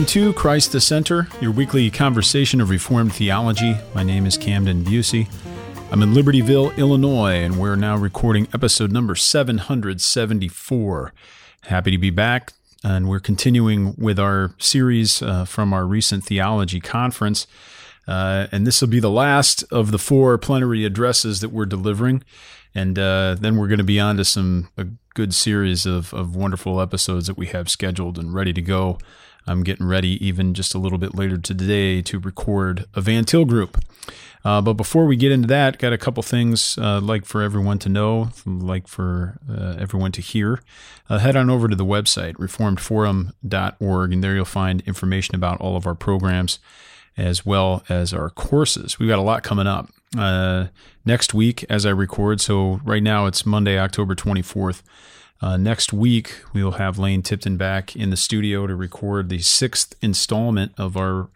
to Christ the Center, your weekly conversation of Reformed theology. My name is Camden Busey. I'm in Libertyville, Illinois, and we're now recording episode number 774. Happy to be back, and we're continuing with our series from our recent theology conference. And this will be the last of the 4 plenary addresses that we're delivering. And then we're going to be on to a good series of wonderful episodes that we have scheduled and ready to go. I'm getting ready even just a little bit later today to record a Van Til group. But before we get into that, got a couple things like for everyone to know, like for everyone to hear. Head on over to the website, reformedforum.org, and there you'll find information about all of our programs as well as our courses. We've got a lot coming up next week as I record. So right now it's Monday, October 24th. Next week, we'll have Lane Tipton back in the studio to record the 6th installment of our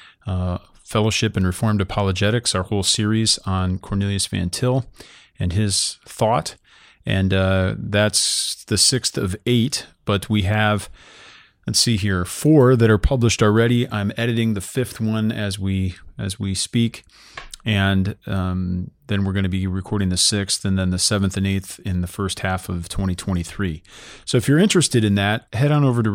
Fellowship in Reformed Apologetics, our whole series on Cornelius Van Til and his thought. And that's the 6th of 8, but we have, let's see here, 4 that are published already. I'm editing the 5th one as we speak. And then we're going to be recording the 6th and then the 7th and 8th in the first half of 2023. So if you're interested in that, head on over to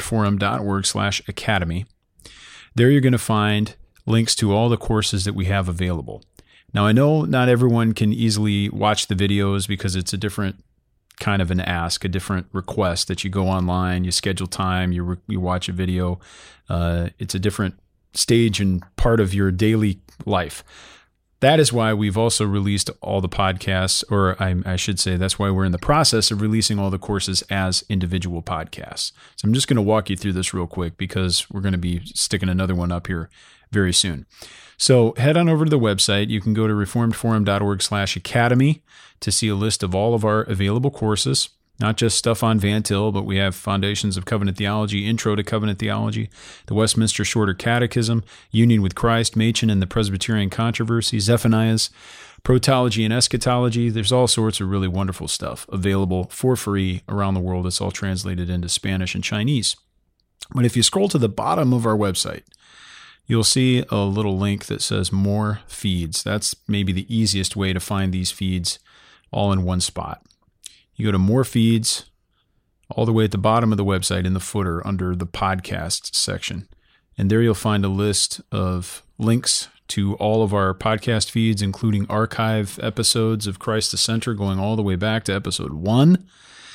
reformedforum.org/academy. There you're going to find links to all the courses that we have available. Now, I know not everyone can easily watch the videos because it's a different kind of an ask, a different request that you go online, you schedule time, you watch a video. It's a different stage and part of your daily life. That is why we've also released all the podcasts, or I should say that's why we're in the process of releasing all the courses as individual podcasts. So I'm just going to walk you through this real quick because we're going to be sticking another one up here very soon. So head on over to the website. You can go to reformedforum.org/academy to see a list of all of our available courses. Not just stuff on Van Til, but we have Foundations of Covenant Theology, Intro to Covenant Theology, the Westminster Shorter Catechism, Union with Christ, Machen and the Presbyterian Controversy, Zephaniahs, Protology and Eschatology. There's all sorts of really wonderful stuff available for free around the world. It's all translated into Spanish and Chinese. But if you scroll to the bottom of our website, you'll see a little link that says More Feeds. That's maybe the easiest way to find these feeds all in one spot. You go to More Feeds, all the way at the bottom of the website in the footer under the podcast section. And there you'll find a list of links to all of our podcast feeds, including archive episodes of Christ the Center going all the way back to episode 1.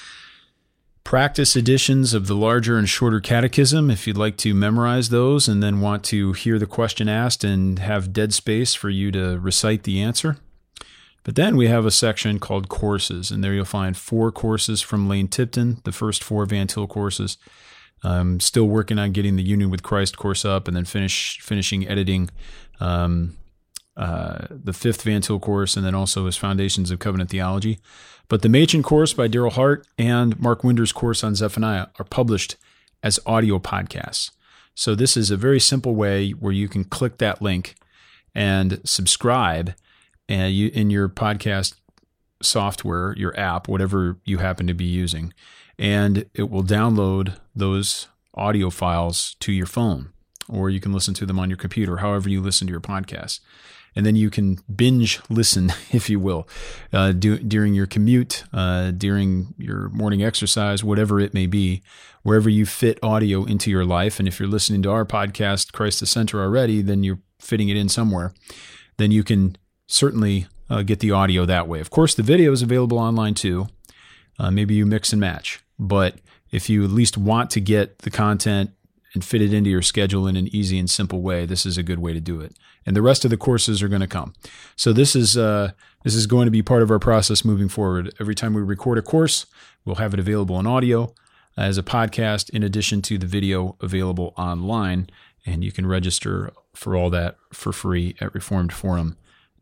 Practice editions of the larger and shorter catechism if you'd like to memorize those and then want to hear the question asked and have dead space for you to recite the answer. But then we have a section called Courses, and there you'll find 4 courses from Lane Tipton, the first 4 Van Til courses. I'm still working on getting the Union with Christ course up and then finishing editing the 5th Van Til course and then also his Foundations of Covenant Theology. But the Machen course by Daryl Hart and Mark Winder's course on Zephaniah are published as audio podcasts. So this is a very simple way where you can click that link and subscribe and in your podcast software, your app, whatever you happen to be using, and it will download those audio files to your phone, or you can listen to them on your computer, however you listen to your podcasts. And then you can binge listen, if you will, during your commute, during your morning exercise, whatever it may be, wherever you fit audio into your life. And if you're listening to our podcast, Christ the Center, already, then you're fitting it in somewhere. Then you can certainly get the audio that way. Of course, the video is available online too. Maybe you mix and match. But if you at least want to get the content and fit it into your schedule in an easy and simple way, this is a good way to do it. And the rest of the courses are going to come. So this is going to be part of our process moving forward. Every time we record a course, we'll have it available in audio as a podcast in addition to the video available online. And you can register for all that for free at reformedforum.org.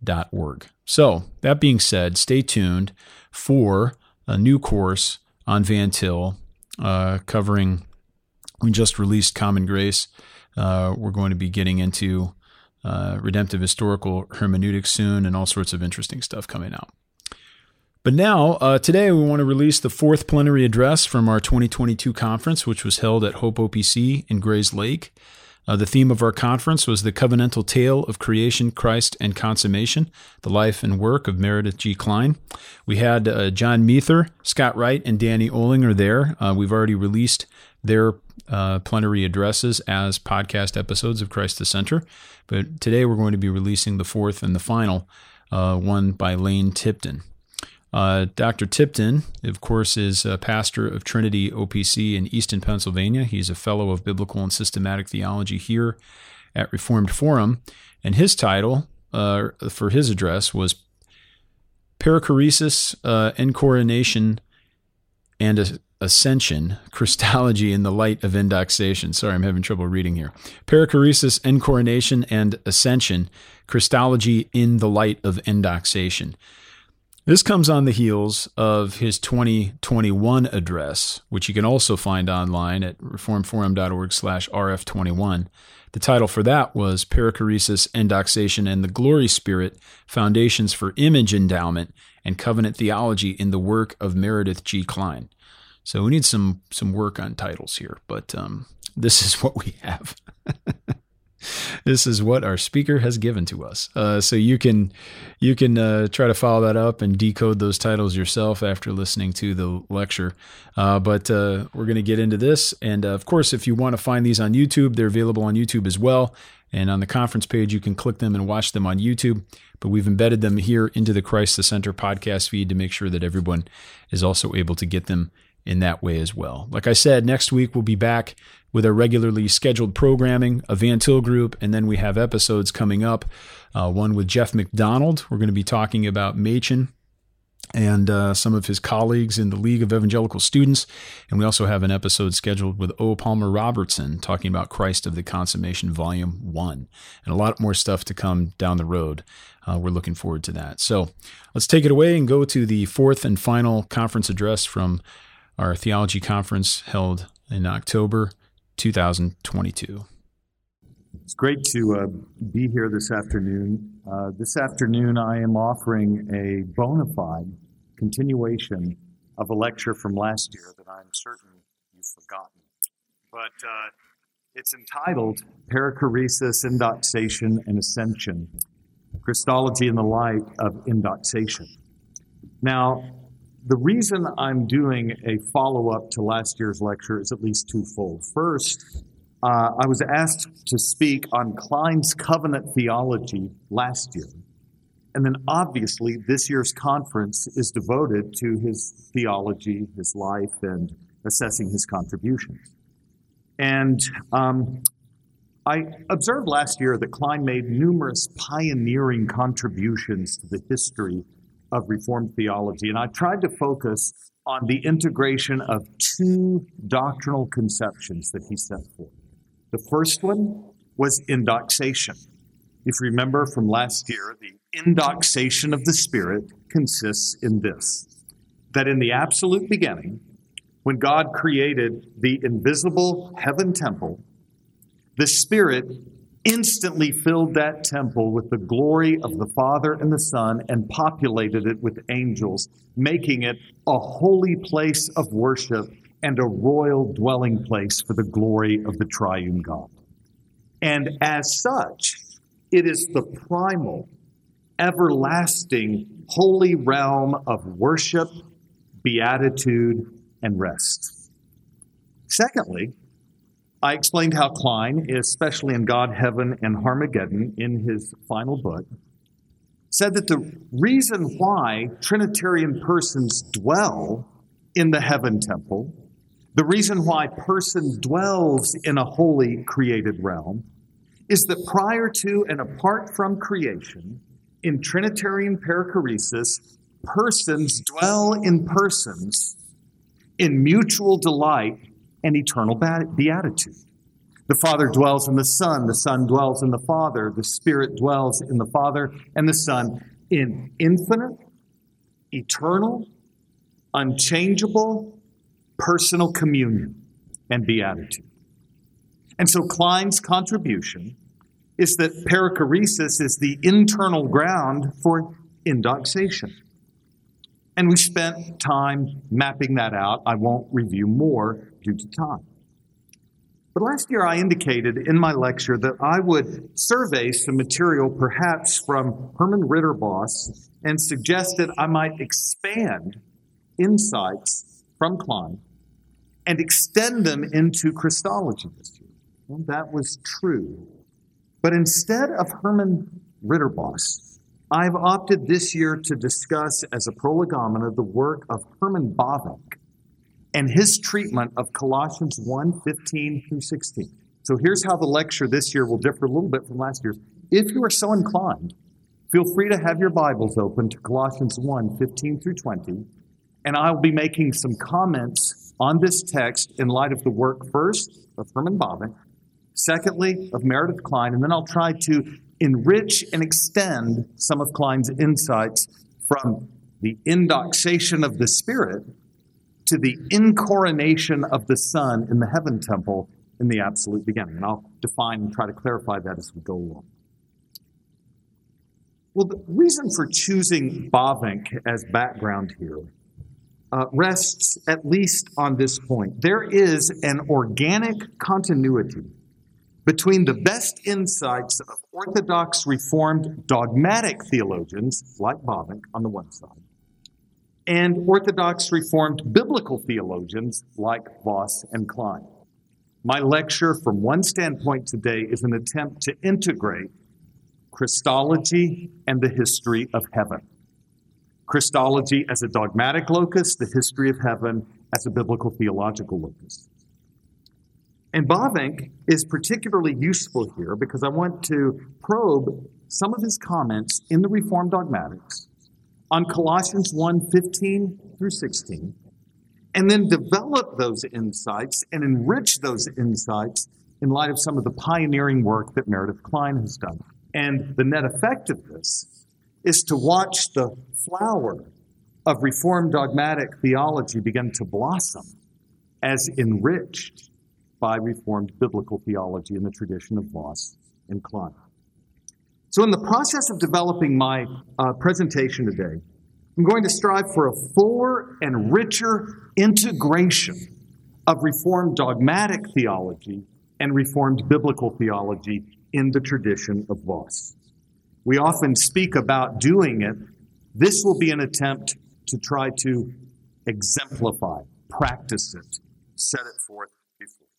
So that being said, stay tuned for a new course on Van Til covering, we just released Common Grace. We're going to be getting into redemptive historical hermeneutics soon and all sorts of interesting stuff coming out. But now, today we want to release the fourth plenary address from our 2022 conference, which was held at Hope OPC in Grays Lake. The theme of our conference was the covenantal tale of creation, Christ, and consummation, the life and work of Meredith G. Kline. We had John Meether, Scott Wright, and Danny Olinger there. We've already released their plenary addresses as podcast episodes of Christ the Center. But today we're going to be releasing the fourth and the final one by Lane Tipton. Dr. Tipton, of course, is a pastor of Trinity OPC in Easton, Pennsylvania. He's a fellow of Biblical and Systematic Theology here at Reformed Forum. And his title for his address was Perichoresis, Encoronation, and Ascension, Christology in the Light of Indoxation. Sorry, I'm having trouble reading here. Perichoresis, Encoronation, and Ascension, Christology in the Light of Indoxation. This comes on the heels of his 2021 address, which you can also find online at reformedforum.org/rf21. The title for that was Perichoresis, Endoxation, and the Glory Spirit, Foundations for Image Endowment and Covenant Theology in the Work of Meredith G. Kline. So we need some work on titles here, but this is what we have. This is what our speaker has given to us. So you can try to follow that up and decode those titles yourself after listening to the lecture. But we're going to get into this. And of course, if you want to find these on YouTube, they're available on YouTube as well. And on the conference page, you can click them and watch them on YouTube. But we've embedded them here into the Christ the Center podcast feed to make sure that everyone is also able to get them in that way as well. Like I said, next week we'll be back with our regularly scheduled programming, a Van Til group, and then we have episodes coming up. One with Jeff McDonald. We're going to be talking about Machen and some of his colleagues in the League of Evangelical Students. And we also have an episode scheduled with O. Palmer Robertson talking about Christ of the Consummation Volume 1. And a lot more stuff to come down the road. We're looking forward to that. So let's take it away and go to the fourth and final conference address from our theology conference held in October 2022. It's great to be here this afternoon. This afternoon, I am offering a bona fide continuation of a lecture from last year that I'm certain you've forgotten. But it's entitled Perichoresis, Indoxation, and Ascension, Christology in the Light of Indoxation. Now, the reason I'm doing a follow-up to last year's lecture is at least twofold. First, I was asked to speak on Kline's covenant theology last year. And then obviously this year's conference is devoted to his theology, his life, and assessing his contributions. And I observed last year that Kline made numerous pioneering contributions to the history of Reformed theology, and I tried to focus on the integration of two doctrinal conceptions that he set forth. The first one was indoxation. If you remember from last year, the indoxation of the Spirit consists in this, that in the absolute beginning, when God created the invisible heaven temple, the Spirit instantly filled that temple with the glory of the Father and the Son and populated it with angels, making it a holy place of worship and a royal dwelling place for the glory of the triune God. And as such, it is the primal, everlasting, holy realm of worship, beatitude, and rest. Secondly, I explained how Kline, especially in God, Heaven, and Harmageddon, in his final book, said that the reason why Trinitarian persons dwell in the heaven temple, the reason why person dwells in a holy created realm, is that prior to and apart from creation, in Trinitarian perichoresis, persons dwell in persons in mutual delight and eternal beatitude. The Father dwells in the Son dwells in the Father, the Spirit dwells in the Father and the Son in infinite, eternal, unchangeable, personal communion and beatitude. And so Kline's contribution is that perichoresis is the internal ground for indoxation. And we spent time mapping that out. I won't review more due to time. But last year I indicated in my lecture that I would survey some material perhaps from Herman Ridderbos and suggested I might expand insights from Klein and extend them into Christology this year. Well, that was true. But instead of Herman Ridderbos, I've opted this year to discuss as a prolegomena the work of Herman Bavinck and his treatment of Colossians 1:15 through 16. So here's how the lecture this year will differ a little bit from last year's. If you are so inclined, feel free to have your Bibles open to Colossians 1:15 through 20, and I'll be making some comments on this text in light of the work first of Herman Bavinck, secondly of Meredith Kline, and then I'll try to enrich and extend some of Klein's insights from the indoxation of the Spirit to the incoronation of the Son in the heaven temple in the absolute beginning. And I'll define and try to clarify that as we go along. Well, the reason for choosing Bavinck as background here rests at least on this point. There is an organic continuity between the best insights of Orthodox Reformed dogmatic theologians, like Bavinck on the one side, and Orthodox Reformed biblical theologians, like Voss and Klein. My lecture, from one standpoint today, is an attempt to integrate Christology and the history of heaven. Christology as a dogmatic locus, the history of heaven as a biblical theological locus. And Bavinck is particularly useful here because I want to probe some of his comments in the Reformed Dogmatics on Colossians 1:15 through 16, and then develop those insights and enrich those insights in light of some of the pioneering work that Meredith Kline has done. And the net effect of this is to watch the flower of Reformed dogmatic theology begin to blossom as enriched by Reformed biblical theology in the tradition of Voss and Klein. So in the process of developing my presentation today, I'm going to strive for a fuller and richer integration of Reformed dogmatic theology and Reformed biblical theology in the tradition of Voss. We often speak about doing it. This will be an attempt to try to exemplify, practice it, set it forth before.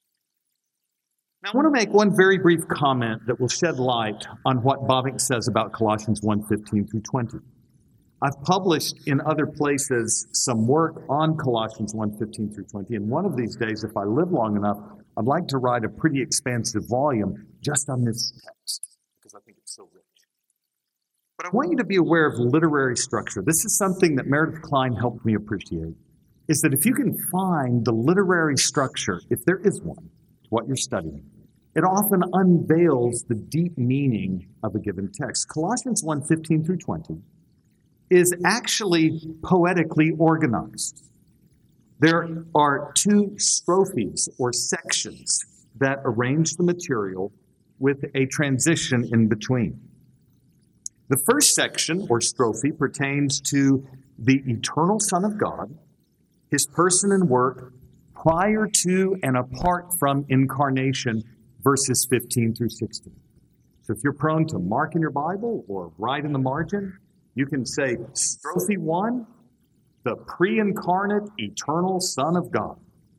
Now, I want to make one very brief comment that will shed light on what Bavinck says about Colossians 1:15 through 20. I've published in other places some work on Colossians 1:15 through 20, and one of these days, if I live long enough, I'd like to write a pretty expansive volume just on this text, because I think it's so rich. But I want you to be aware of literary structure. This is something that Meredith Kline helped me appreciate, is that if you can find the literary structure, if there is one, to what you're studying, it often unveils the deep meaning of a given text. Colossians 1:15 through 20 is actually poetically organized. There are two strophes or sections that arrange the material with a transition in between. The first section or strophe pertains to the eternal Son of God, his person and work prior to and apart from incarnation, verses 15 through 16. So if you're prone to mark in your Bible or write in the margin, you can say strophe 1, the pre-incarnate eternal Son of God.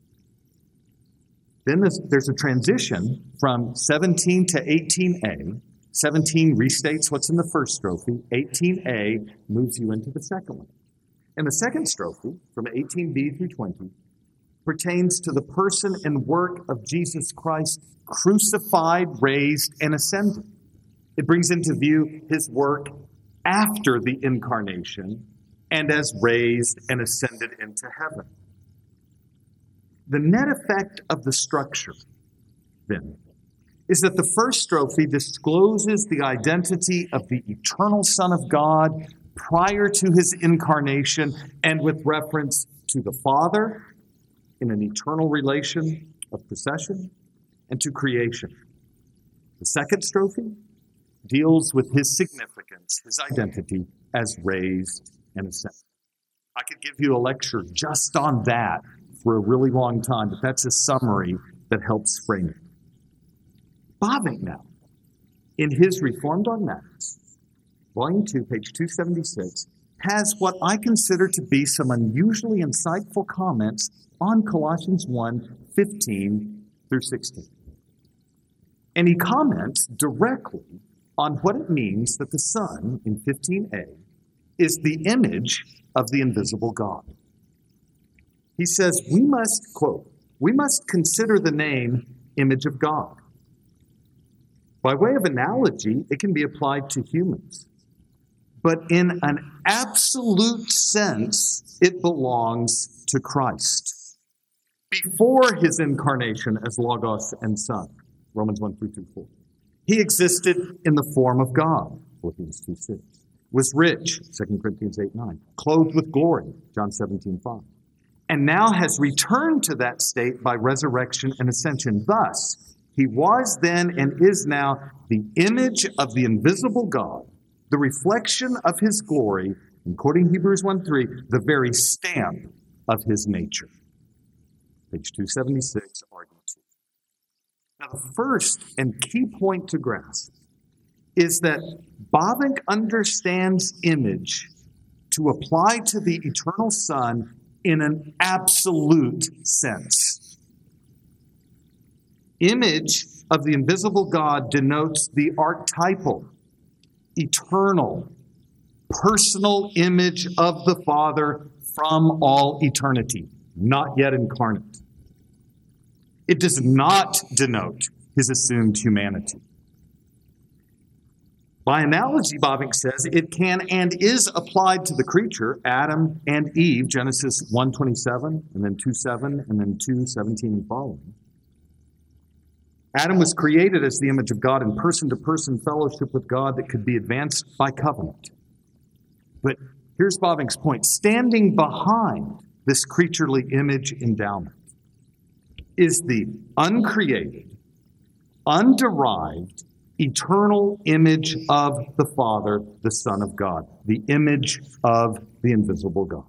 Then there's a transition from 17 to 18a. 17 restates what's in the first strophe. 18a moves you into the second one. And the second strophe, from 18b through 20, pertains to the person and work of Jesus Christ, crucified, raised, and ascended. It brings into view his work after the incarnation and as raised and ascended into heaven. The net effect of the structure, then, is that the first strophe discloses the identity of the eternal Son of God prior to his incarnation and with reference to the Father in an eternal relation of procession and to creation. The second strophe deals with his significance, his identity as raised and ascended. I could give you a lecture just on that for a really long time, but that's a summary that helps frame it. Bavinck now, in his Reformed Dogmatics, Volume 2, page 276, has what I consider to be some unusually insightful comments on Colossians 1, 15 through 16. And he comments directly on what it means that the Son, in 15a, is the image of the invisible God. He says, we must, quote, we must consider the name image of God. By way of analogy, it can be applied to humans. But in an absolute sense, it belongs to Christ. Before his incarnation as Logos and Son, Romans 1, 3 through 4. He existed in the form of God, Philippians 2, 6. Was rich, 2 Corinthians 8, 9. Clothed with glory, John 17, 5. And now has returned to that state by resurrection and ascension. Thus, he was then and is now the image of the invisible God, the reflection of his glory, and quoting Hebrews 1:3, the very stamp of his nature. Page 276, argument 2. Now, the first and key point to grasp is that Bavinck understands image to apply to the eternal Son in an absolute sense. Image of the invisible God denotes the archetypal, eternal, personal image of the Father from all eternity, not yet incarnate. It does not denote his assumed humanity. By analogy, Bavinck says, it can and is applied to the creature, Adam and Eve, Genesis 1:27, and then 2:7, and then 2:17 and following. Adam was created as the image of God in person-to-person fellowship with God that could be advanced by covenant. But here's Bavinck's point. Standing behind this creaturely image endowment is the uncreated, underived, eternal image of the Father, the Son of God, the image of the invisible God.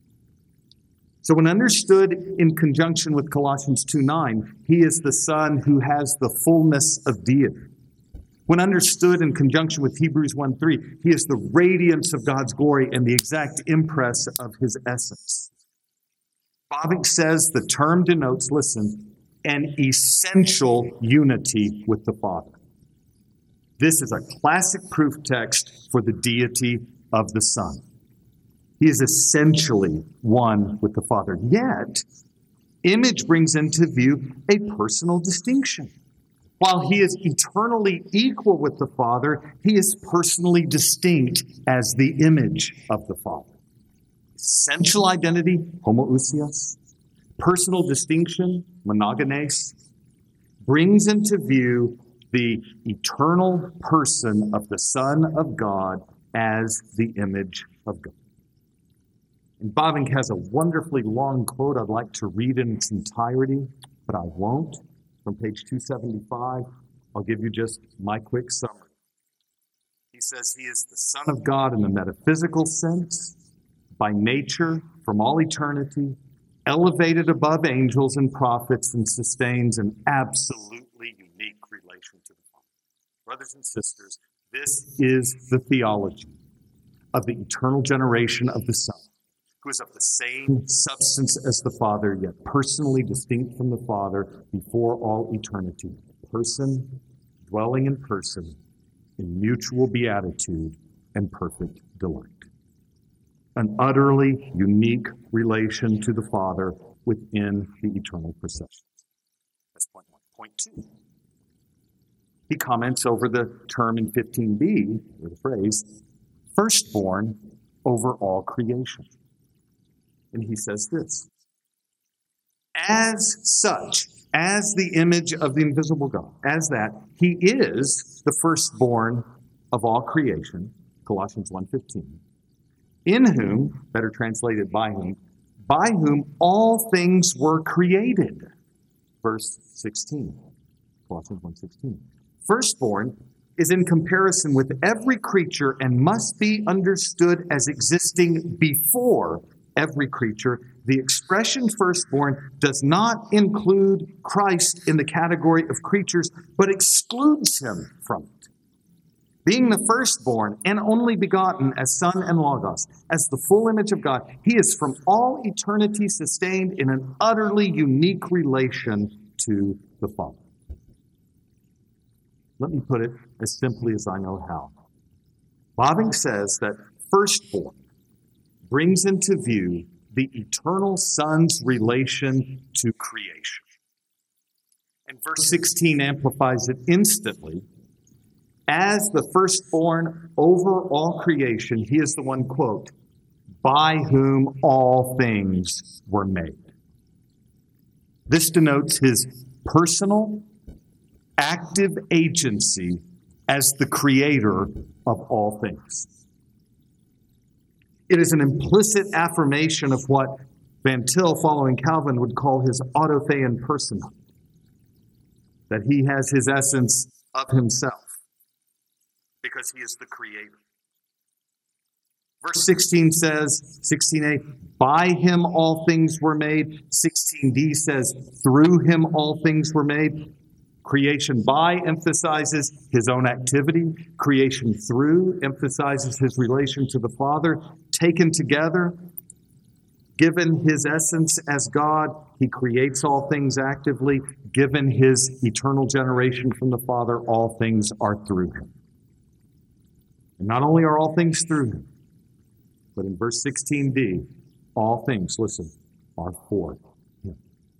So when understood in conjunction with Colossians 2:9, he is the Son who has the fullness of deity. When understood in conjunction with Hebrews 1:3, he is the radiance of God's glory and the exact impress of his essence. Bavinck says the term denotes, listen, an essential unity with the Father. This is a classic proof text for the deity of the Son. He is essentially one with the Father. Yet, image brings into view a personal distinction. While he is eternally equal with the Father, he is personally distinct as the image of the Father. Essential identity, homoousios, personal distinction, monogenes, brings into view the eternal person of the Son of God as the image of God. And Bavinck has a wonderfully long quote I'd like to read in its entirety, but I won't. From page 275, I'll give you just my quick summary. He says he is the Son of God in the metaphysical sense, by nature, from all eternity, elevated above angels and prophets, and sustains an absolutely unique relation to the Father. Brothers and sisters, this is the theology of the eternal generation of the Son, who is of the same substance as the Father, yet personally distinct from the Father before all eternity. Person, dwelling in person, in mutual beatitude and perfect delight. An utterly unique relation to the Father within the eternal procession. That's point one. Point two. He comments over the term in 15b, or the phrase, firstborn over all creation. And he says this, as such, as the image of the invisible God, as that, he is the firstborn of all creation, Colossians 1:15, in whom, better translated by whom all things were created, verse 16, Colossians 1:16. Firstborn is in comparison with every creature and must be understood as existing before every creature. The expression firstborn does not include Christ in the category of creatures, but excludes him from it. Being the firstborn and only begotten as Son and Logos, as the full image of God, he is from all eternity sustained in an utterly unique relation to the Father. Let me put it as simply as I know how. Bavinck says that firstborn brings into view the eternal Son's relation to creation. And verse 16 amplifies it instantly. As the firstborn over all creation, he is the one, quote, by whom all things were made. This denotes his personal, active agency as the creator of all things. It is an implicit affirmation of what Van Til, following Calvin, would call his autothean personhood, that he has his essence of himself, because he is the creator. Verse 16 says, 16a, by him all things were made. 16d says, through him all things were made. Creation by emphasizes his own activity. Creation through emphasizes his relation to the Father. Taken together, given his essence as God, he creates all things actively. Given his eternal generation from the Father, all things are through him. And not only are all things through him, but in verse 16d, all things, listen, are for him.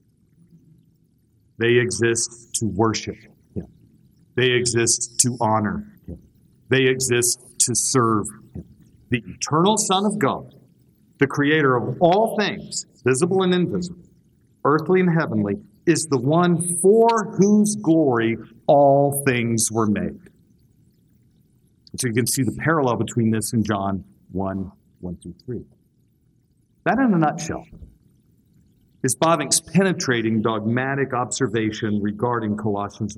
They exist to worship him. They exist to honor him. They exist to serve him. The eternal Son of God, the creator of all things, visible and invisible, earthly and heavenly, is the one for whose glory all things were made. So you can see the parallel between this and John 1:1-3. That in a nutshell is Bavinck's penetrating dogmatic observation regarding Colossians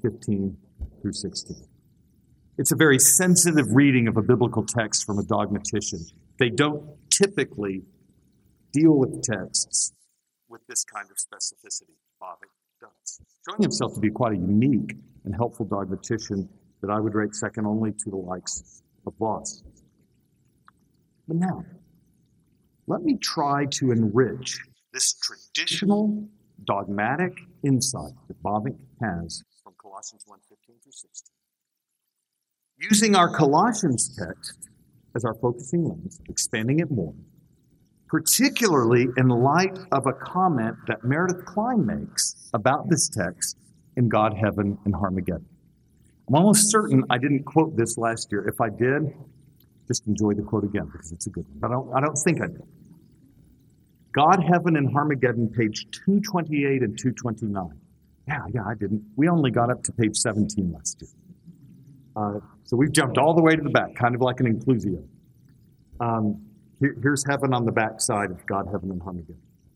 1:15-16. It's a very sensitive reading of a biblical text from a dogmatician. They don't typically deal with texts with this kind of specificity. Bavinck does, showing himself to be quite a unique and helpful dogmatician that I would rate second only to the likes of Voss. But now, let me try to enrich this traditional dogmatic insight that Bavinck has from Colossians 1:15-16. Using our Colossians text as our focusing lens, expanding it more, particularly in light of a comment that Meredith Kline makes about this text in God, Heaven, and Harmageddon. I'm almost certain I didn't quote this last year. If I did, just enjoy the quote again because it's a good one. But I don't think I did. God, Heaven, and Harmageddon, page 228 and 229. Yeah, I didn't. We only got up to page 17 last year. So we've jumped all the way to the back, kind of like an inclusio. Here's heaven on the back side of God, Heaven, and Harmageddon.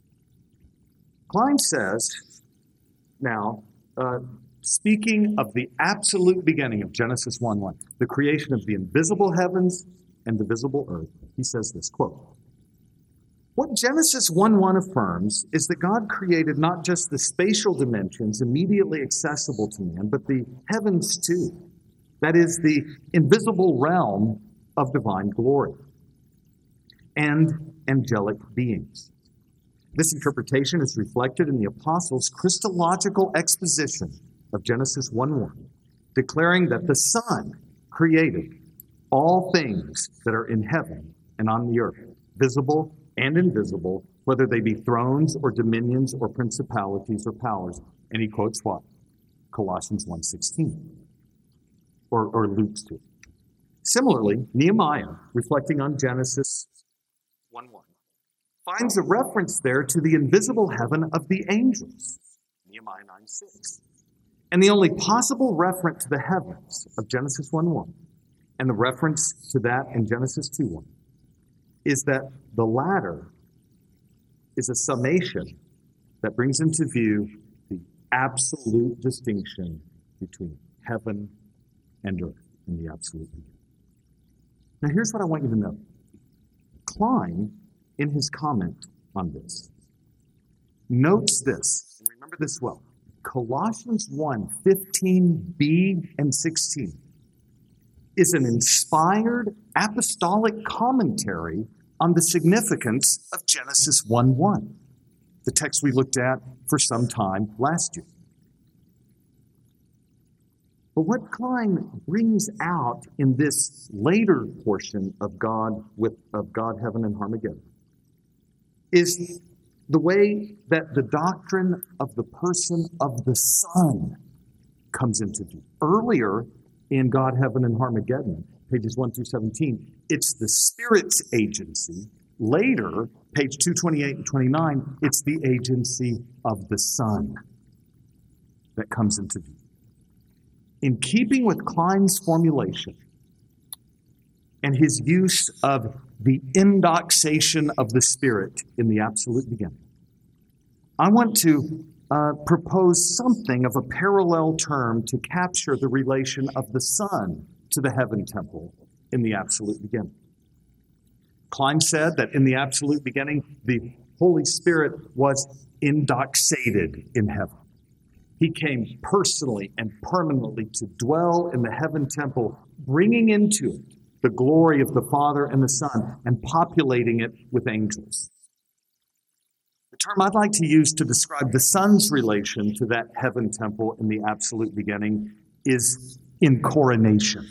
Kline says, now, speaking of the absolute beginning of Genesis 1:1, the creation of the invisible heavens and the visible earth, he says this, quote, what Genesis 1:1 affirms is that God created not just the spatial dimensions immediately accessible to man, but the heavens too. That is, the invisible realm of divine glory and angelic beings. This interpretation is reflected in the apostles' Christological exposition of Genesis 1:1, declaring that the Son created all things that are in heaven and on the earth, visible and invisible, whether they be thrones or dominions or principalities or powers. And he quotes what? Colossians 1:16, or Luke 2. Similarly, Nehemiah, reflecting on Genesis 1:1, finds a reference there to the invisible heaven of the angels, Nehemiah 9:6. And the only possible reference to the heavens of Genesis 1:1 and the reference to that in Genesis 2:1 is that the latter is a summation that brings into view the absolute distinction between heaven and earth in the absolute beginning. Now here's what I want you to know. Kline in his comment on this, notes this, and remember this well, Colossians 1:15b and 16 is an inspired apostolic commentary on the significance of Genesis 1:1, the text we looked at for some time last year. But what Klein brings out in this later portion of God, Heaven, and Armageddon is the way that the doctrine of the person of the Son comes into view. Earlier in God, Heaven, and Armageddon, pages 1 through 17, it's the Spirit's agency. Later, page 228 and 29, it's the agency of the Son that comes into view. In keeping with Klein's formulation and his use of the indoxation of the Spirit in the absolute beginning, I want to propose something of a parallel term to capture the relation of the Son to the heaven temple in the absolute beginning. Klein said that in the absolute beginning, the Holy Spirit was indoxated in heaven. He came personally and permanently to dwell in the heaven temple, bringing into it the glory of the Father and the Son and populating it with angels. The term I'd like to use to describe the Son's relation to that heaven temple in the absolute beginning is incoronation.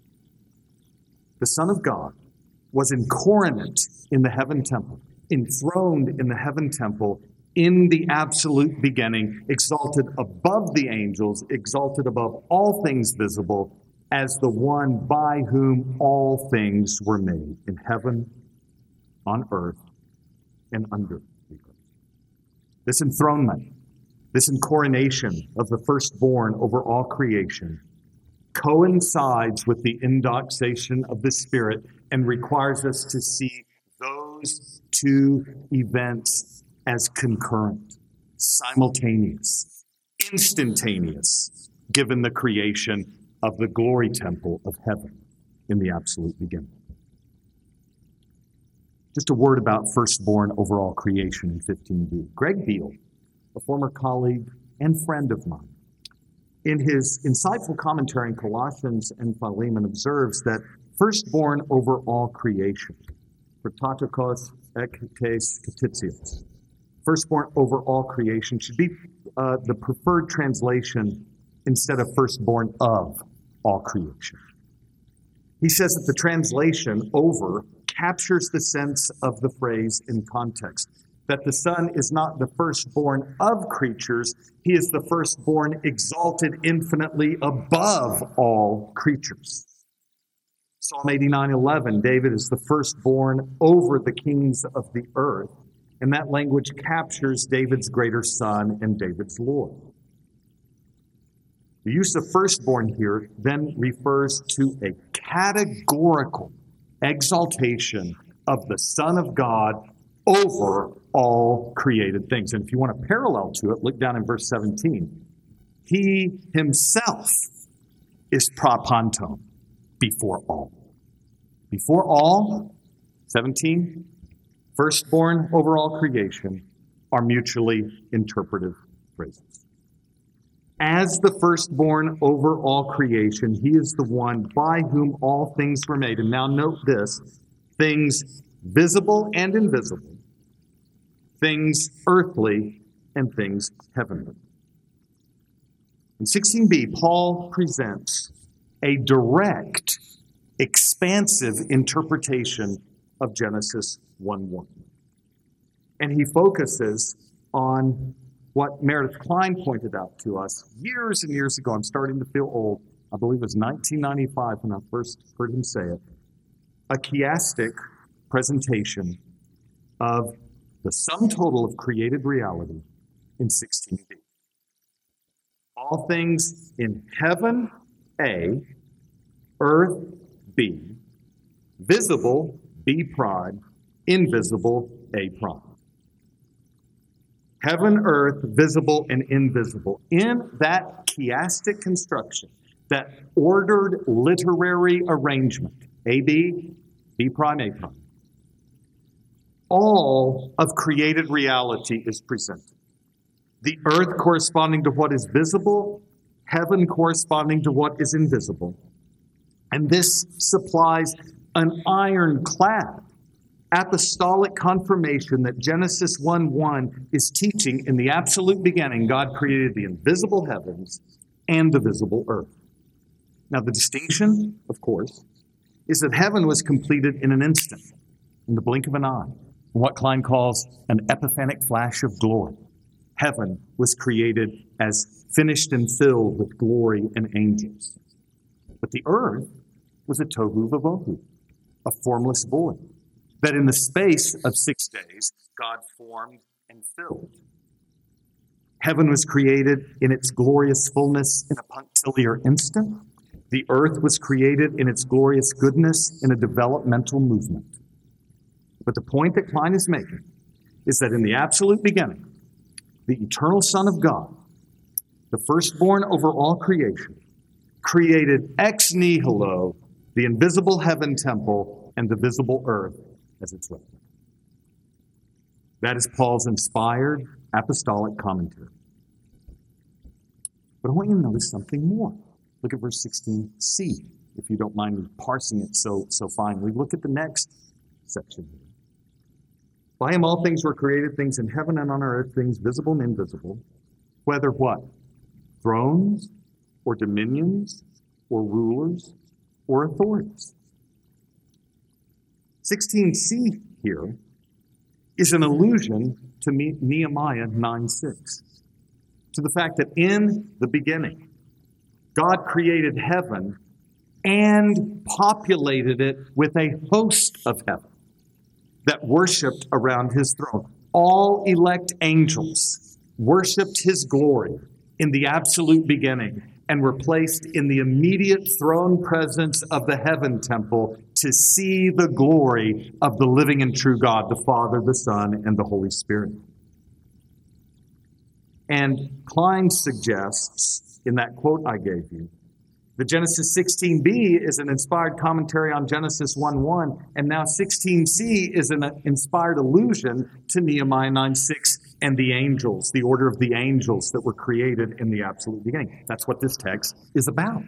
The Son of God was incoronate in the heaven temple, enthroned in the heaven temple in the absolute beginning, exalted above the angels, exalted above all things visible, as the one by whom all things were made, in heaven, on earth, and under the earth. This enthronement, this incoronation of the firstborn over all creation, coincides with the indoxation of the Spirit and requires us to see those two events as concurrent, simultaneous, instantaneous, given the creation of the glory temple of heaven in the absolute beginning. Just a word about firstborn over all creation in 15b. Greg Beale, a former colleague and friend of mine, in his insightful commentary in Colossians and Philemon, observes that firstborn over all creation, prototokos ektes katitios, firstborn over all creation, should be the preferred translation instead of firstborn of all creation. He says that the translation over captures the sense of the phrase in context, that the Son is not the firstborn of creatures, he is the firstborn exalted infinitely above all creatures. Psalm 89:11, David is the firstborn over the kings of the earth, and that language captures David's greater Son and David's Lord. The use of firstborn here then refers to a categorical exaltation of the Son of God over all created things. And if you want a parallel to it, look down in verse 17. He himself is propanton, before all. Before all, 17, firstborn over all creation are mutually interpretive phrases. As the firstborn over all creation, he is the one by whom all things were made. And now note this, things visible and invisible, things earthly and things heavenly. In 16b, Paul presents a direct, expansive interpretation of Genesis 1:1. And he focuses on what Meredith Klein pointed out to us years and years ago. I'm starting to feel old. I believe it was 1995 when I first heard him say it. A chiastic presentation of the sum total of created reality in 16b. All things in heaven, A, earth, B, visible, B prime, invisible, A prime. Heaven, earth, visible, and invisible. In that chiastic construction, that ordered literary arrangement, A, B, B prime, A prime, all of created reality is presented. The earth corresponding to what is visible, heaven corresponding to what is invisible. And this supplies an ironclad apostolic confirmation that Genesis 1:1 is teaching. In the absolute beginning, God created the invisible heavens and the visible earth. Now, the distinction, of course, is that heaven was completed in an instant, in the blink of an eye, what Klein calls an epiphanic flash of glory. Heaven was created as finished and filled with glory and angels. But the earth was a tohu vavohu, a formless void, that in the space of 6 days, God formed and filled. Heaven was created in its glorious fullness in a punctiliar instant. The earth was created in its glorious goodness in a developmental movement. But the point that Klein is making is that in the absolute beginning, the eternal Son of God, the firstborn over all creation, created ex nihilo the invisible heaven temple and the visible earth as its record. That is Paul's inspired apostolic commentary. But I want you to notice something more. Look at verse 16c, if you don't mind me parsing it so finely. Look at the next section here. By him all things were created, things in heaven and on earth, things visible and invisible, whether what? Thrones or dominions or rulers or authorities. 16c here is an allusion to Nehemiah 9:6, to the fact that in the beginning, God created heaven and populated it with a host of heaven that worshiped around his throne. All elect angels worshiped his glory in the absolute beginning and were placed in the immediate throne presence of the heaven temple to see the glory of the living and true God, the Father, the Son, and the Holy Spirit. And Klein suggests, in that quote I gave you, that Genesis 16b is an inspired commentary on Genesis 1:1, and now 16c is an inspired allusion to Nehemiah 9:6 and the angels, the order of the angels that were created in the absolute beginning. That's what this text is about.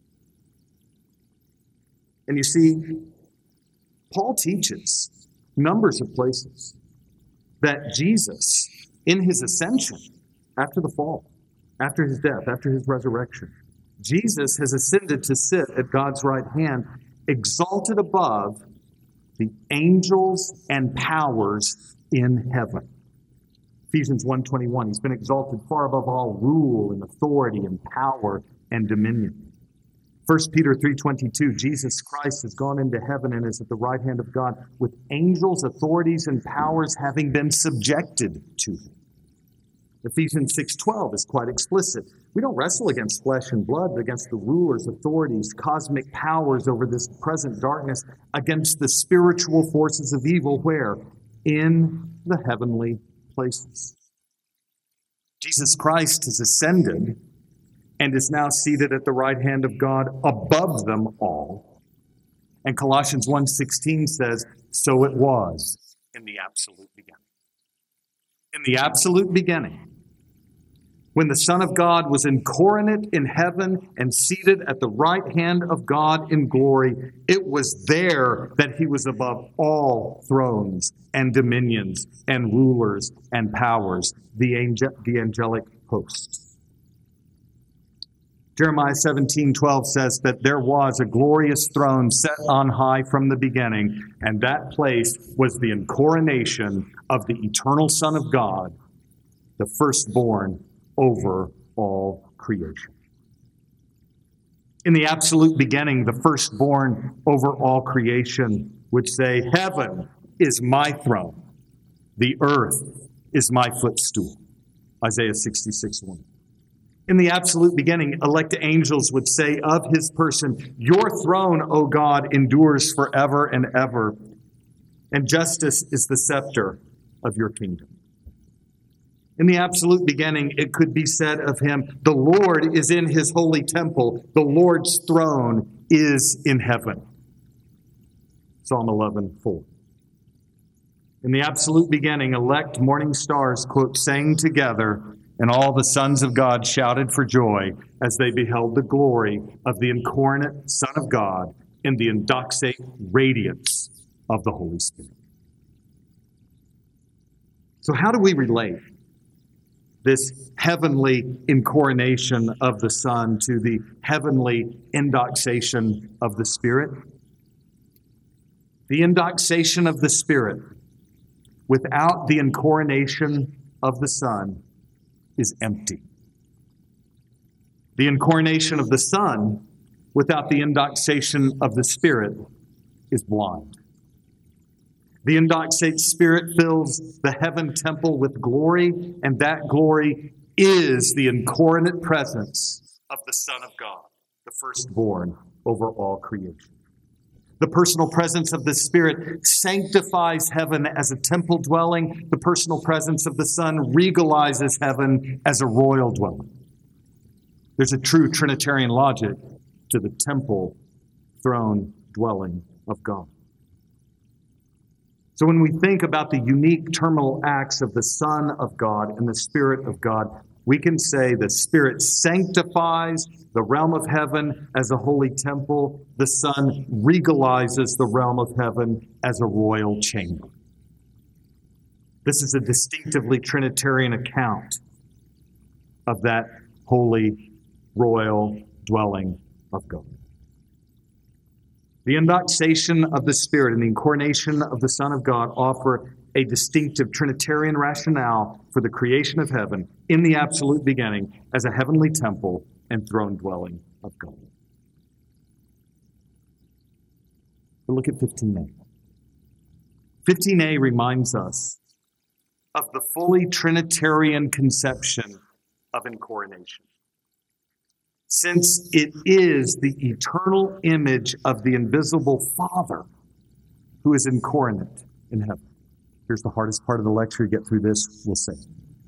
And you see, Paul teaches numbers of places that Jesus, in his ascension, after the fall, after his death, after his resurrection, Jesus has ascended to sit at God's right hand, exalted above the angels and powers in heaven. Ephesians 1:21, he's been exalted far above all rule and authority and power and dominion. 1 Peter 3:22, Jesus Christ has gone into heaven and is at the right hand of God with angels, authorities, and powers having been subjected to him. Ephesians 6:12 is quite explicit. We don't wrestle against flesh and blood, but against the rulers, authorities, cosmic powers over this present darkness, against the spiritual forces of evil, where? In the heavenly places. Jesus Christ has ascended and is now seated at the right hand of God above them all. And Colossians 1:16 says, so it was in the absolute beginning. In the absolute beginning, when the Son of God was incarnate in heaven and seated at the right hand of God in glory, it was there that he was above all thrones and dominions and rulers and powers, the angelic host. Jeremiah 17:12 says that there was a glorious throne set on high from the beginning, and that place was the incoronation of the eternal Son of God, the firstborn over all creation. In the absolute beginning, the firstborn over all creation would say, heaven is my throne, the earth is my footstool. Isaiah 66:1. In the absolute beginning, elect angels would say of his person, your throne, O God, endures forever and ever, and justice is the scepter of your kingdom. In the absolute beginning, it could be said of him, the Lord is in his holy temple. The Lord's throne is in heaven. Psalm 11:4. In the absolute beginning, elect morning stars, quote, sang together, and all the sons of God shouted for joy as they beheld the glory of the incarnate Son of God in the indoxate radiance of the Holy Spirit. So how do we relate this heavenly incoronation of the Son to the heavenly indoxation of the Spirit? The indoxation of the Spirit without the incoronation of the Son is empty. The incoronation of the Son without the indoxation of the Spirit is blind. The indoxate Spirit fills the heaven temple with glory, and that glory is the incoronate presence of the Son of God, the firstborn over all creation. The personal presence of the Spirit sanctifies heaven as a temple dwelling. The personal presence of the Son regalizes heaven as a royal dwelling. There's a true Trinitarian logic to the temple, throne, dwelling of God. So when we think about the unique terminal acts of the Son of God and the Spirit of God, we can say the Spirit sanctifies the realm of heaven as a holy temple. The Son regalizes the realm of heaven as a royal chamber. This is a distinctively Trinitarian account of that holy, royal dwelling of God. The indoxation of the Spirit and the incarnation of the Son of God offer a distinctive Trinitarian rationale for the creation of heaven in the absolute beginning as a heavenly temple and throne dwelling of God. But look at 15a. 15a reminds us of the fully Trinitarian conception of incoronation. Since it is the eternal image of the invisible Father who is incoronate in heaven. Here's the hardest part of the lecture. You get through this, we'll say.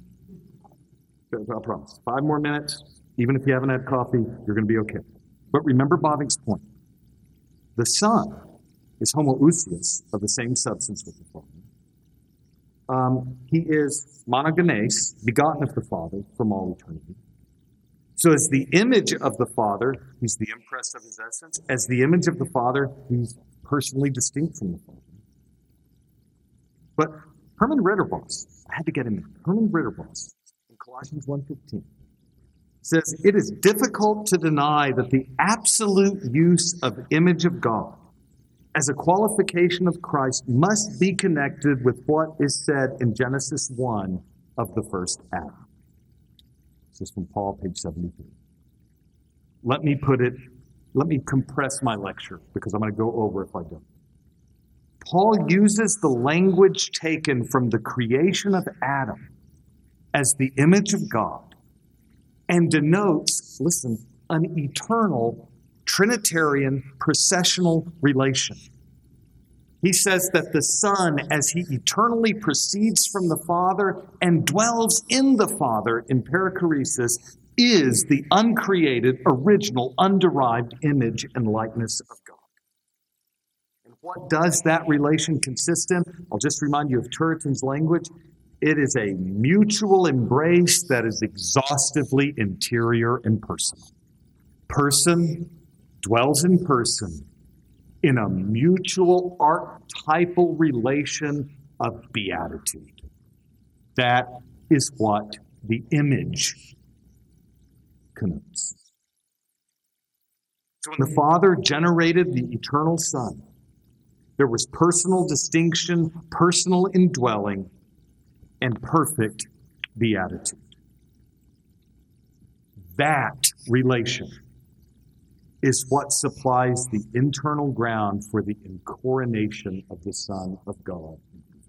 I promise. 5 more minutes. Even if you haven't had coffee, you're going to be okay. But remember Bobbink's point. The Son is homoousios, of the same substance with the Father. He is monogenes, begotten of the Father from all eternity. So as the image of the Father, he's the impress of his essence. As the image of the Father, he's personally distinct from the Father. But Herman Ridderbos, I had to get him in. Herman Ridderbos, in Colossians 1:15, says, it is difficult to deny that the absolute use of image of God as a qualification of Christ must be connected with what is said in Genesis 1 of the first Adam. This is from Paul, page 73. Let me compress my lecture because I'm going to go over if I don't. Paul uses the language taken from the creation of Adam as the image of God and denotes, listen, an eternal Trinitarian processional relation. He says that the Son, as he eternally proceeds from the Father and dwells in the Father in perichoresis, is the uncreated, original, underived image and likeness of God. And what does that relation consist in? I'll just remind you of Turretin's language. It is a mutual embrace that is exhaustively interior and personal. Person dwells in person in a mutual archetypal relation of beatitude. That is what the image connotes. So when the Father generated the eternal Son, there was personal distinction, personal indwelling, and perfect beatitude. That relation is what supplies the internal ground for the incoronation of the Son of God.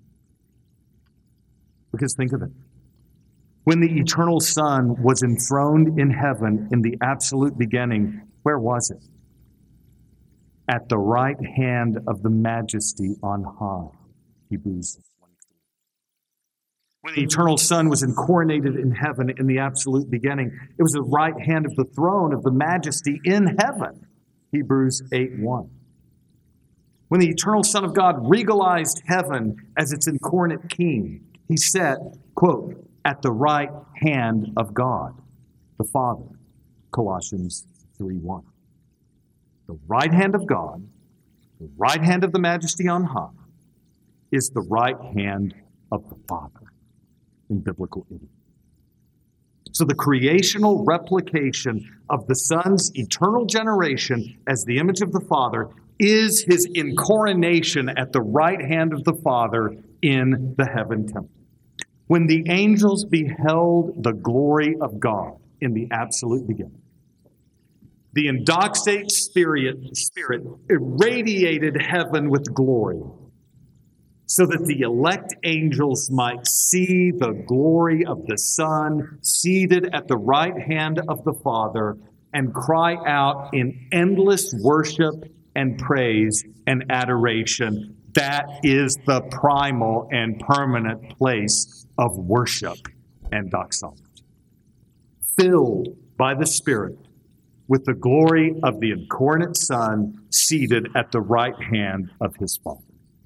Because think of it. When the eternal Son was enthroned in heaven in the absolute beginning, where was it? At the right hand of the Majesty on high. Hebrews 1:3. When the eternal Son was incarnated in heaven in the absolute beginning, it was the right hand of the throne of the Majesty in heaven. Hebrews 8:1. When the eternal Son of God regalized heaven as its incarnate king, he sat, quote, at the right hand of God, the Father, Colossians 3:1. The right hand of God, the right hand of the Majesty on high, is the right hand of the Father in biblical idiom. So the creational replication of the Son's eternal generation as the image of the Father is his incoronation at the right hand of the Father in the heaven temple. When the angels beheld the glory of God in the absolute beginning, the indoxate spirit irradiated heaven with glory, so that the elect angels might see the glory of the Son seated at the right hand of the Father and cry out in endless worship and praise and adoration. That is the primal and permanent place of worship and doxology. Filled by the Spirit with the glory of the incarnate Son seated at the right hand of his Father.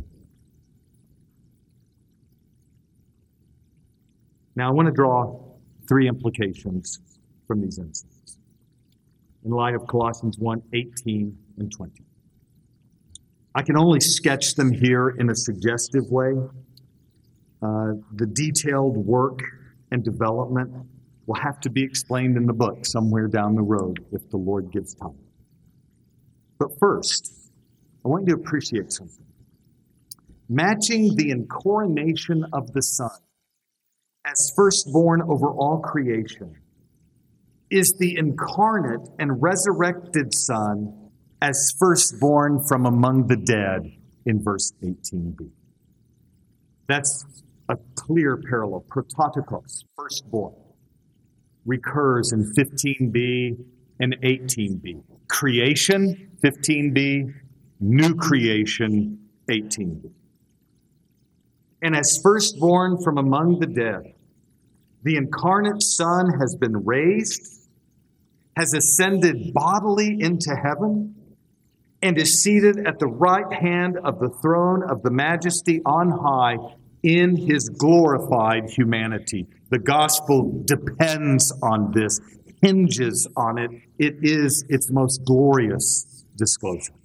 Now, I want to draw three implications from these insights in light of Colossians 1:18 and 20. I can only sketch them here in a suggestive way. The detailed work and development will have to be explained in the book somewhere down the road if the Lord gives time. But first, I want you to appreciate something. Matching the incoronation of the Son as firstborn over all creation is the incarnate and resurrected Son as firstborn from among the dead in verse 18b. That's a clear parallel. Prototokos, firstborn, recurs in 15b and 18b. Creation, 15b, new creation, 18b. And as firstborn from among the dead, the incarnate Son has been raised, has ascended bodily into heaven, and is seated at the right hand of the throne of the Majesty on high in his glorified humanity. The gospel depends on this, hinges on it. It is its most glorious disclosure.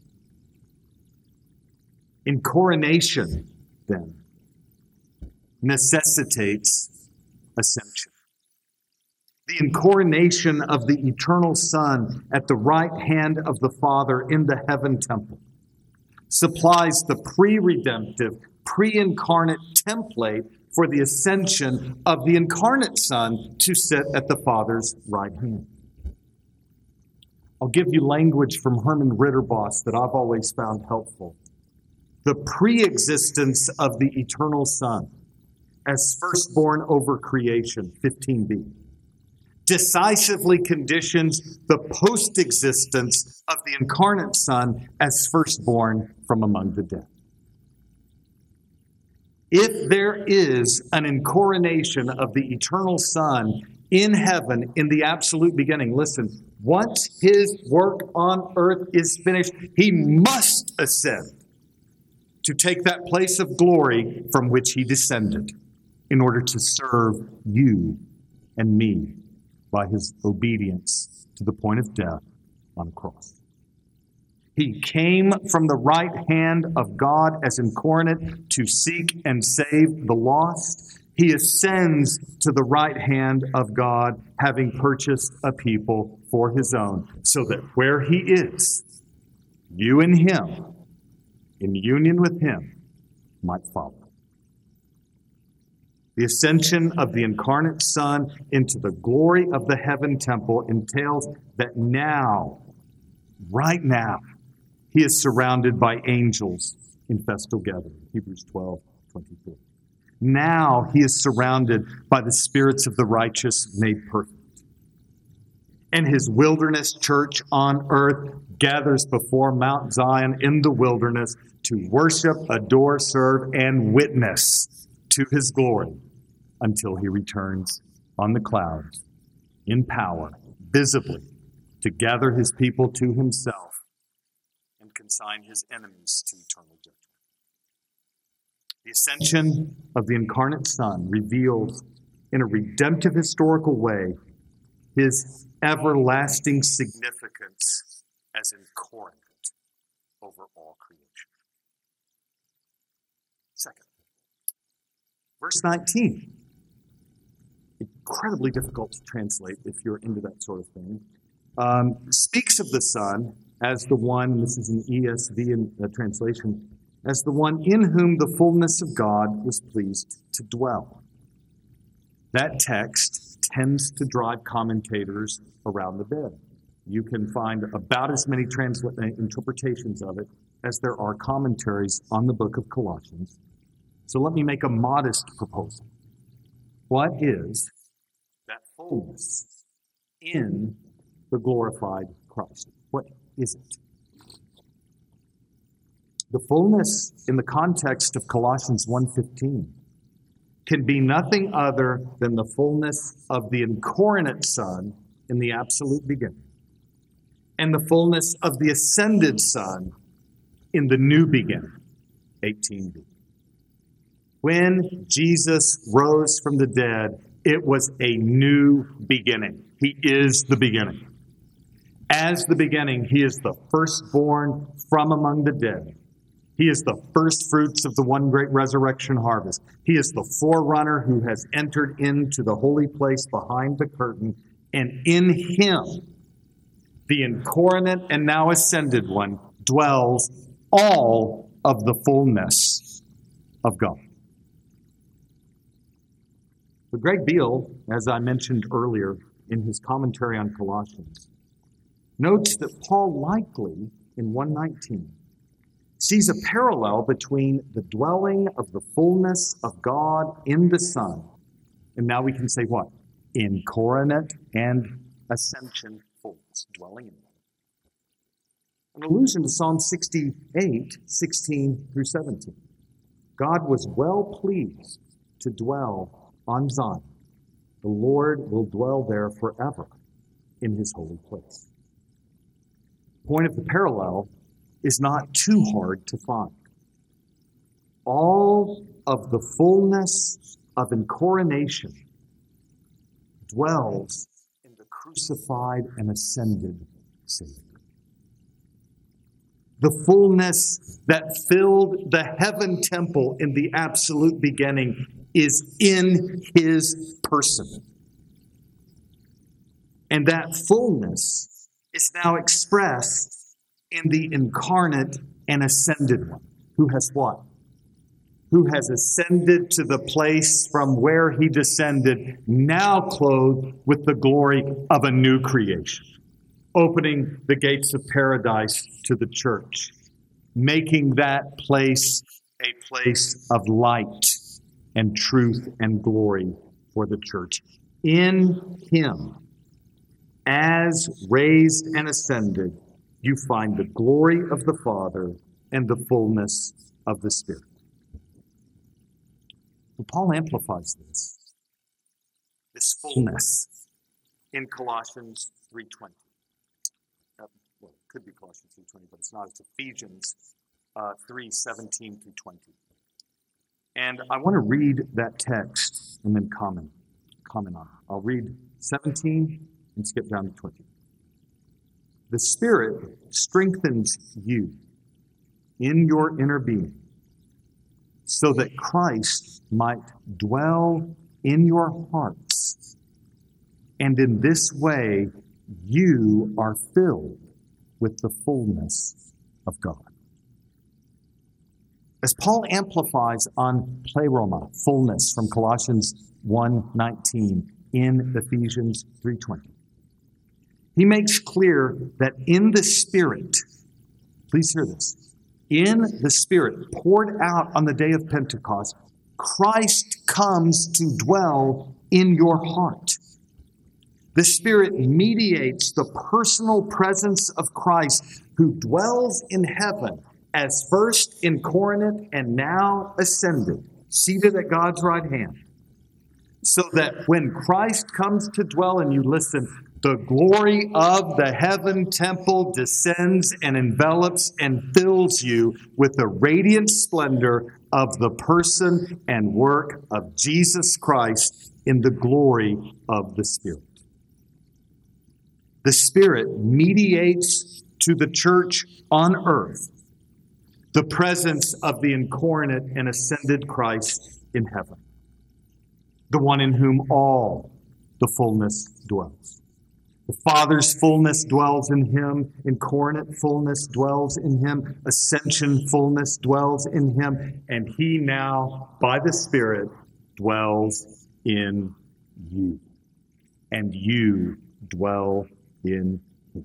Incoronation, then, necessitates ascension. The incoronation of the eternal Son at the right hand of the Father in the heaven temple supplies the pre-redemptive, pre-incarnate template for the ascension of the incarnate Son to sit at the Father's right hand. I'll give you language from Herman Ritterboss that I've always found helpful. The pre-existence of the eternal Son as firstborn over creation, 15b, decisively conditions the post-existence of the incarnate Son as firstborn from among the dead. If there is an incoronation of the eternal Son in heaven in the absolute beginning, listen, once his work on earth is finished, he must ascend to take that place of glory from which he descended in order to serve you and me by his obedience to the point of death on the cross. He came from the right hand of God as incarnate to seek and save the lost. He ascends to the right hand of God, having purchased a people for his own, so that where he is, you and him, in union with him, might follow. The ascension of the incarnate Son into the glory of the heaven temple entails that now, right now, he is surrounded by angels in festal gathering, Hebrews 12:24. Now he is surrounded by the spirits of the righteous made perfect. And his wilderness church on earth gathers before Mount Zion in the wilderness to worship, adore, serve, and witness to his glory until he returns on the clouds in power, visibly, to gather his people to himself and consign his enemies to eternal judgment. The ascension of the incarnate Son reveals in a redemptive historical way his everlasting significance as incarnate over all creation. Second, verse 19. Incredibly difficult to translate if you're into that sort of thing. Speaks of the Son as the one, this is an ESV translation, as the one in whom the fullness of God was pleased to dwell. That text tends to drive commentators around the bed. You can find about as many interpretations of it as there are commentaries on the book of Colossians. So let me make a modest proposal. What is that fullness in the glorified Christ? What is it? The fullness in the context of Colossians 1:15 can be nothing other than the fullness of the incarnate Son in the absolute beginning, and the fullness of the ascended Son in the new beginning, 18b. When Jesus rose from the dead, it was a new beginning. He is the beginning. As the beginning, he is the firstborn from among the dead. He is the first fruits of the one great resurrection harvest. He is the forerunner who has entered into the holy place behind the curtain. And in him, the incarnate and now ascended one, dwells all of the fullness of God. But Greg Beale, as I mentioned earlier in his commentary on Colossians, notes that Paul likely, in 1:19, sees a parallel between the dwelling of the fullness of God in the Son, and now we can say what? Incarnate and ascension fullness, dwelling in them. An allusion to Psalm 68, 16 through 17. God was well pleased to dwell on Zion. The Lord will dwell there forever in his holy place. The point of the parallel is not too hard to find. All of the fullness of incarnation dwells in the crucified and ascended Savior. The fullness that filled the heaven temple in the absolute beginning is in his person. And that fullness is now expressed in the incarnate and ascended one. Who has what? Who has ascended to the place from where he descended, now clothed with the glory of a new creation, opening the gates of paradise to the church, making that place a place of light and truth and glory for the church. In him, as raised and ascended, you find the glory of the Father and the fullness of the Spirit. But Paul amplifies this fullness in Colossians 3:20. Well, it could be Colossians 3:20, but it's not. It's Ephesians 3:17 through 20. And I want to read that text and then comment on it. I'll read 17 and skip down to 20. The Spirit strengthens you in your inner being so that Christ might dwell in your hearts. And in this way, you are filled with the fullness of God. As Paul amplifies on pleroma, fullness, from Colossians 1:19 in Ephesians 3:20, he makes clear that in the Spirit, please hear this, in the Spirit poured out on the day of Pentecost, Christ comes to dwell in your heart. The Spirit mediates the personal presence of Christ, who dwells in heaven as first incarnate and now ascended, seated at God's right hand. So that when Christ comes to dwell in you, listen, The glory of the heaven temple descends and envelops and fills you with the radiant splendor of the person and work of Jesus Christ in the glory of the Spirit. The Spirit mediates to the church on earth the presence of the incarnate and ascended Christ in heaven, the one in whom all the fullness dwells. The Father's fullness dwells in him, incarnate fullness dwells in him, ascension fullness dwells in him, and he now, by the Spirit, dwells in you. And you dwell in him.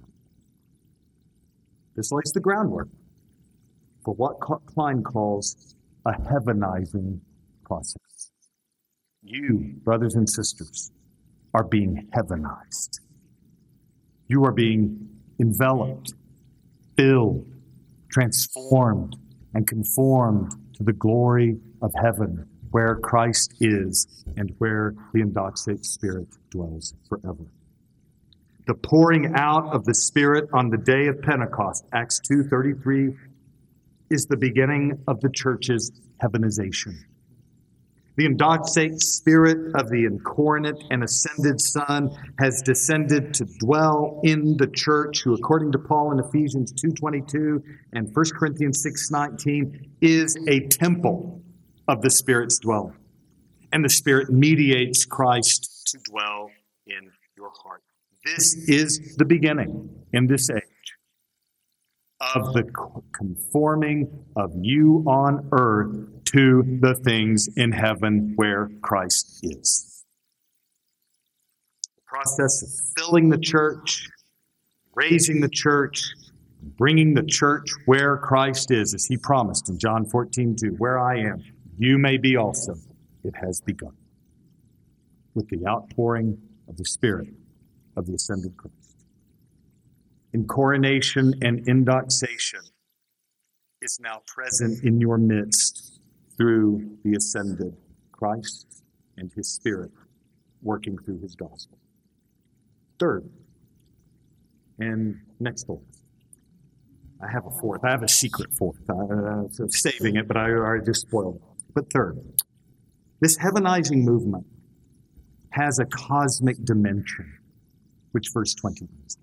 This lays the groundwork for what Klein calls a heavenizing process. You, brothers and sisters, are being heavenized. You are being enveloped, filled, transformed, and conformed to the glory of heaven, where Christ is and where the indoxate Spirit dwells forever. The pouring out of the Spirit on the day of Pentecost, Acts 2:33, is the beginning of the church's heavenization. The indoxate Spirit of the incarnate and ascended Son has descended to dwell in the church, who, according to Paul in Ephesians 2:22 and 1 Corinthians 6:19, is a temple of the Spirit's dwelling. And the Spirit mediates Christ to dwell in your heart. This is the beginning in this age of the conforming of you on earth to the things in heaven where Christ is. The process of filling the church, raising the church, bringing the church where Christ is, as he promised in John 14:2, where I am, you may be also. It has begun with the outpouring of the Spirit of the ascended Christ. Incoronation and indoxation is now present in your midst through the ascended Christ and his Spirit working through his gospel. Third, and next fourth. I have a fourth. I have a secret fourth. I'm saving it, but I already just spoiled it. But third, this heavenizing movement has a cosmic dimension, which verse 20 is.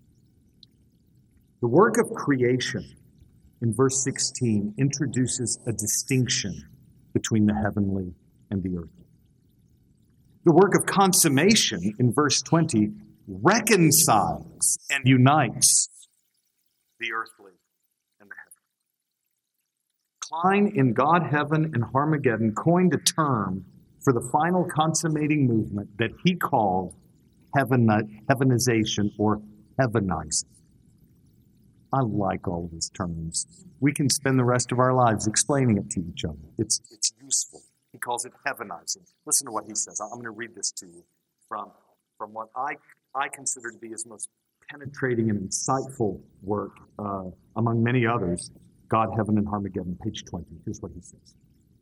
The work of creation in verse 16 introduces a distinction between the heavenly and the earthly. The work of consummation in verse 20 reconciles and unites the earthly and the heavenly. Klein in God, Heaven, and Harmageddon coined a term for the final consummating movement that he called heavenization or heavenizing. I like all of these terms. We can spend the rest of our lives explaining it to each other. It's useful. He calls it heavenizing. Listen to what he says. I'm going to read this to you from what I consider to be his most penetrating and insightful work, among many others, God, Heaven, and Harmageddon, page 20. Here's what he says.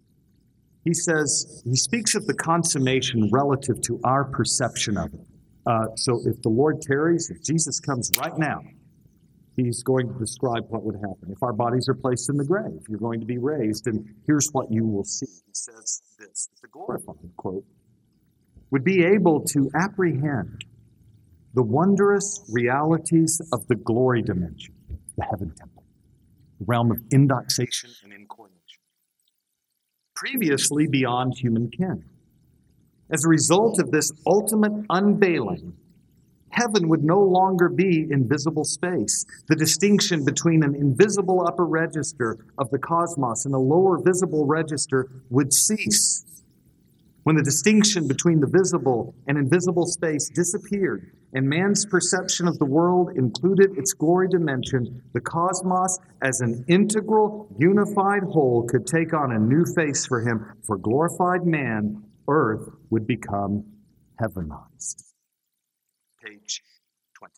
He speaks of the consummation relative to our perception of it. So if the Lord tarries, if Jesus comes right now, he's going to describe what would happen. If our bodies are placed in the grave, you're going to be raised, and here's what you will see. He says this, the glorified, quote, would be able to apprehend the wondrous realities of the glory dimension, the heaven temple, the realm of indoxation and incarnation, previously beyond human ken. As a result of this ultimate unveiling, heaven would no longer be invisible space. The distinction between an invisible upper register of the cosmos and a lower visible register would cease. When the distinction between the visible and invisible space disappeared and man's perception of the world included its glory dimension, the cosmos as an integral, unified whole could take on a new face for him. For glorified man, earth would become heavenized. Page 20.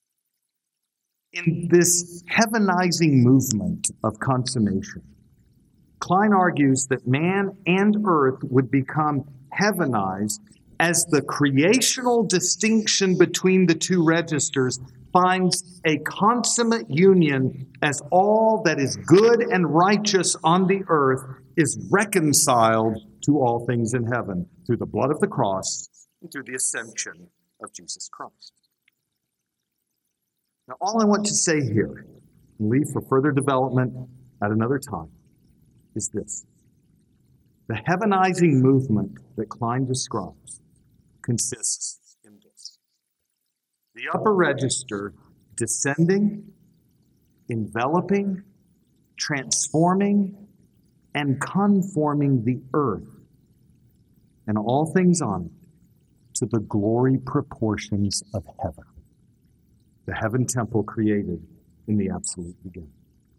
In this heavenizing movement of consummation, Klein argues that man and earth would become heavenized as the creational distinction between the two registers finds a consummate union as all that is good and righteous on the earth is reconciled to all things in heaven through the blood of the cross and through the ascension of Jesus Christ. Now, all I want to say here, and leave for further development at another time, is this. The heavenizing movement that Klein describes consists in this. The upper register descending, enveloping, transforming, and conforming the earth and all things on it to the glory proportions of heaven, the heaven temple created in the absolute beginning.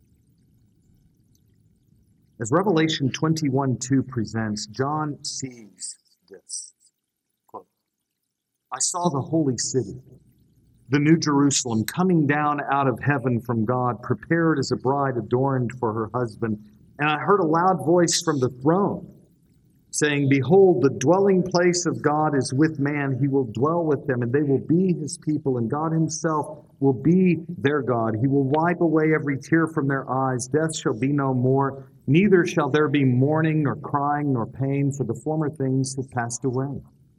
As Revelation 21:2 presents, John sees this. Quote, I saw the holy city, the new Jerusalem, coming down out of heaven from God, prepared as a bride adorned for her husband. And I heard a loud voice from the throne saying, Behold, the dwelling place of God is with man. He will dwell with them, and they will be his people, and God himself will be their God. He will wipe away every tear from their eyes. Death shall be no more. Neither shall there be mourning, nor crying, nor pain, for the former things have passed away.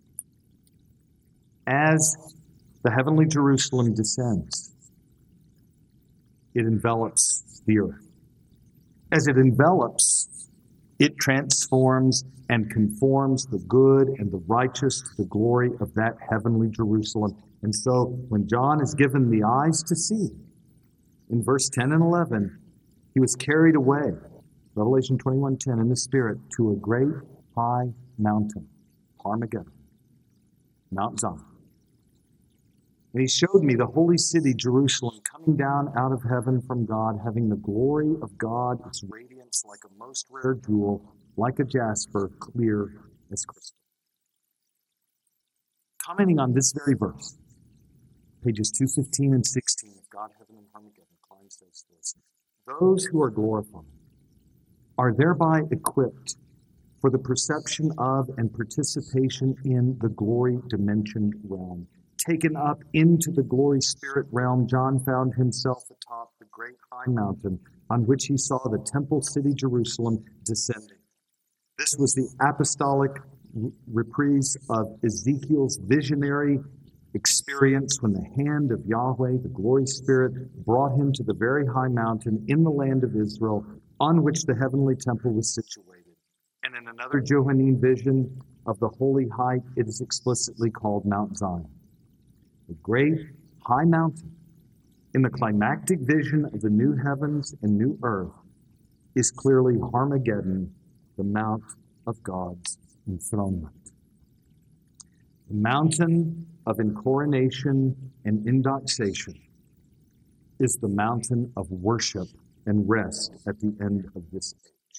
As the heavenly Jerusalem descends, it envelops the earth. As it envelops, it transforms and conforms the good and the righteous to the glory of that heavenly Jerusalem. And so when John is given the eyes to see, in verse 10 and 11, he was carried away, Revelation 21:10, in the Spirit to a great high mountain, Armageddon, Mount Zion. And he showed me the holy city, Jerusalem, coming down out of heaven from God, having the glory of God, its radiance like a most rare jewel, like a jasper, clear as crystal. Commenting on this very verse, pages 215 and 16 of God, Heaven, and Armageddon, Klein says this: those who are glorified are thereby equipped for the perception of and participation in the glory dimensioned realm. Taken up into the glory spirit realm, John found himself atop the great high mountain on which he saw the temple city Jerusalem descending. This was the apostolic reprise of Ezekiel's visionary experience when the hand of Yahweh, the glory spirit, brought him to the very high mountain in the land of Israel on which the heavenly temple was situated. And in another Johannine vision of the holy height, it is explicitly called Mount Zion. The great high mountain in the climactic vision of the new heavens and new earth is clearly Armageddon, the mount of God's enthronement. The mountain of incoronation and indexation is the mountain of worship and rest at the end of this age.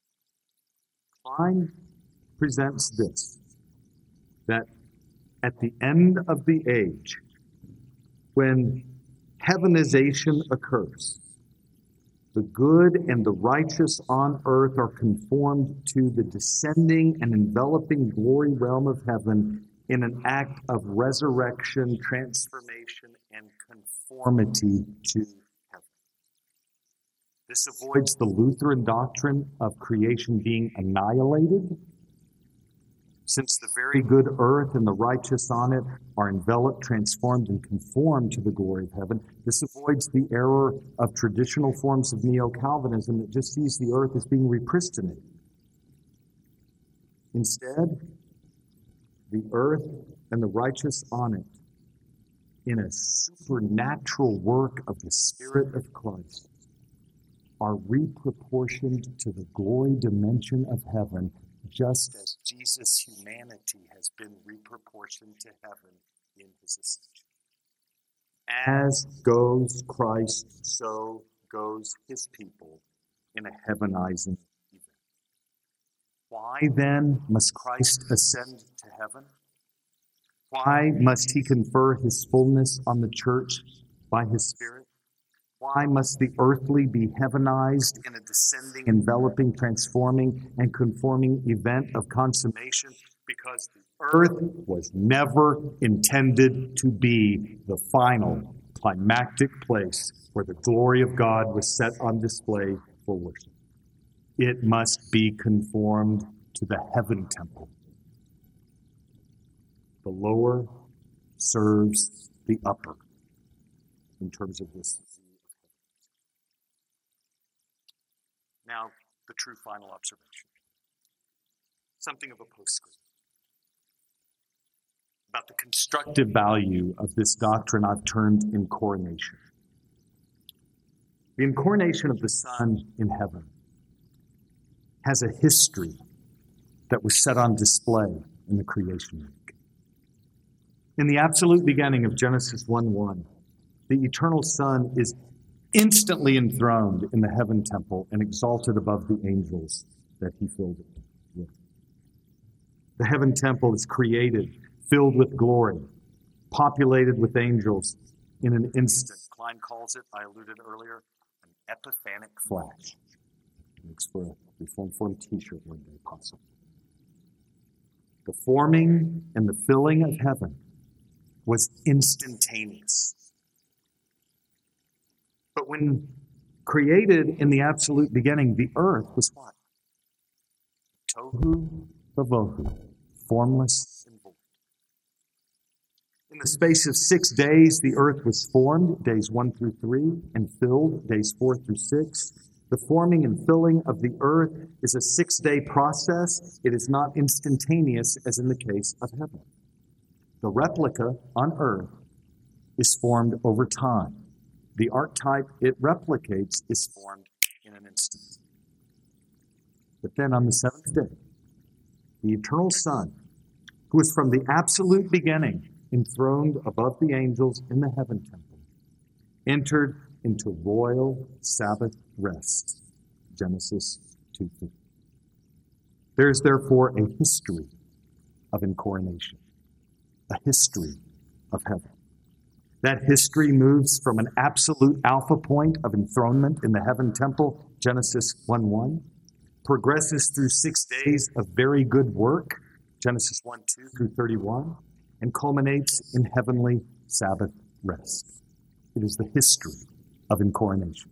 Klein presents this, that at the end of the age, when heavenization occurs, the good and the righteous on earth are conformed to the descending and enveloping glory realm of heaven in an act of resurrection, transformation, and conformity to heaven. This avoids the Lutheran doctrine of creation being annihilated, since the very good earth and the righteous on it are enveloped, transformed, and conformed to the glory of heaven. This avoids the error of traditional forms of neo-Calvinism that just sees the earth as being repristinated. Instead, the earth and the righteous on it, in a supernatural work of the Spirit of Christ, are reproportioned to the glory dimension of heaven, just as Jesus' humanity has been reproportioned to heaven in his ascension. As goes Christ, so goes his people in a heavenizing event. Why then must Christ ascend to heaven? Why must he confer his fullness on the church by his Spirit? Why must the earthly be heavenized in a descending, enveloping, transforming, and conforming event of consummation? because the earth was never intended to be the final climactic place where the glory of God was set on display for worship. It must be conformed to the heaven temple. The lower serves the upper in terms of this. Now, the true final observation. Something of a postscript about the constructive value of this doctrine I've termed incoronation. The incoronation of the Son in heaven has a history that was set on display in the creation week. In the absolute beginning of Genesis 1:1, the eternal Son is instantly enthroned in the heaven temple and exalted above the angels that he filled it with. The heaven temple is created, filled with glory, populated with angels in an instant. Klein calls it, I alluded earlier, an epiphanic flash. Looks for a Reformed Form t-shirt one day, possible. The forming and the filling of heaven was instantaneous. But when created in the absolute beginning, the earth was what? Tohu vavohu, formless and void. In the space of 6 days, the earth was formed, days 1 through 3, and filled, days 4 through 6. The forming and filling of the earth is a 6-day process. It is not instantaneous as in the case of heaven. The replica on earth is formed over time. The archetype it replicates is formed in an instant. But then on the 7th day, the eternal Son, who is from the absolute beginning enthroned above the angels in the heaven temple, entered into royal Sabbath rest. Genesis 2:3. There is therefore a history of incoronation, a history of heaven. That history moves from an absolute alpha point of enthronement in the heaven temple, Genesis 1:1, progresses through 6 days of very good work, Genesis 1:2 through 31, and culminates in heavenly Sabbath rest. It is the history of incoronation.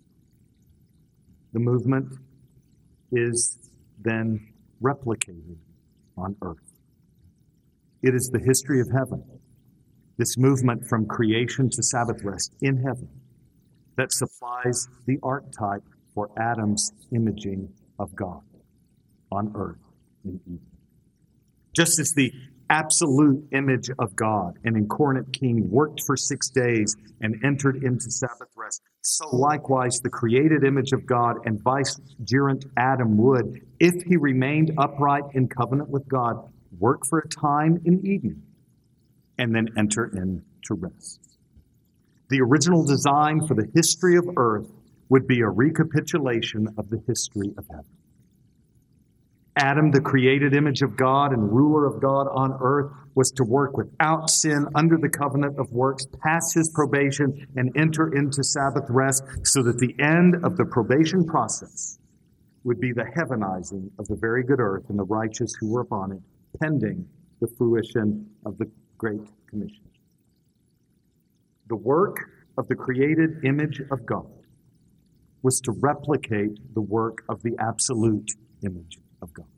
The movement is then replicated on earth. It is the history of heaven, this movement from creation to Sabbath rest in heaven, that supplies the archetype for Adam's imaging of God on earth in Eden. Just as the absolute image of God, an incarnate king, worked for 6 days and entered into Sabbath rest, so likewise the created image of God and vicegerent Adam would, if he remained upright in covenant with God, work for a time in Eden and then enter into rest. The original design for the history of earth would be a recapitulation of the history of heaven. Adam, the created image of God and ruler of God on earth, was to work without sin under the covenant of works, pass his probation, and enter into Sabbath rest, so that the end of the probation process would be the heavenizing of the very good earth and the righteous who were upon it, pending the fruition of the Great Commission. The work of the created image of God was to replicate the work of the absolute image of God.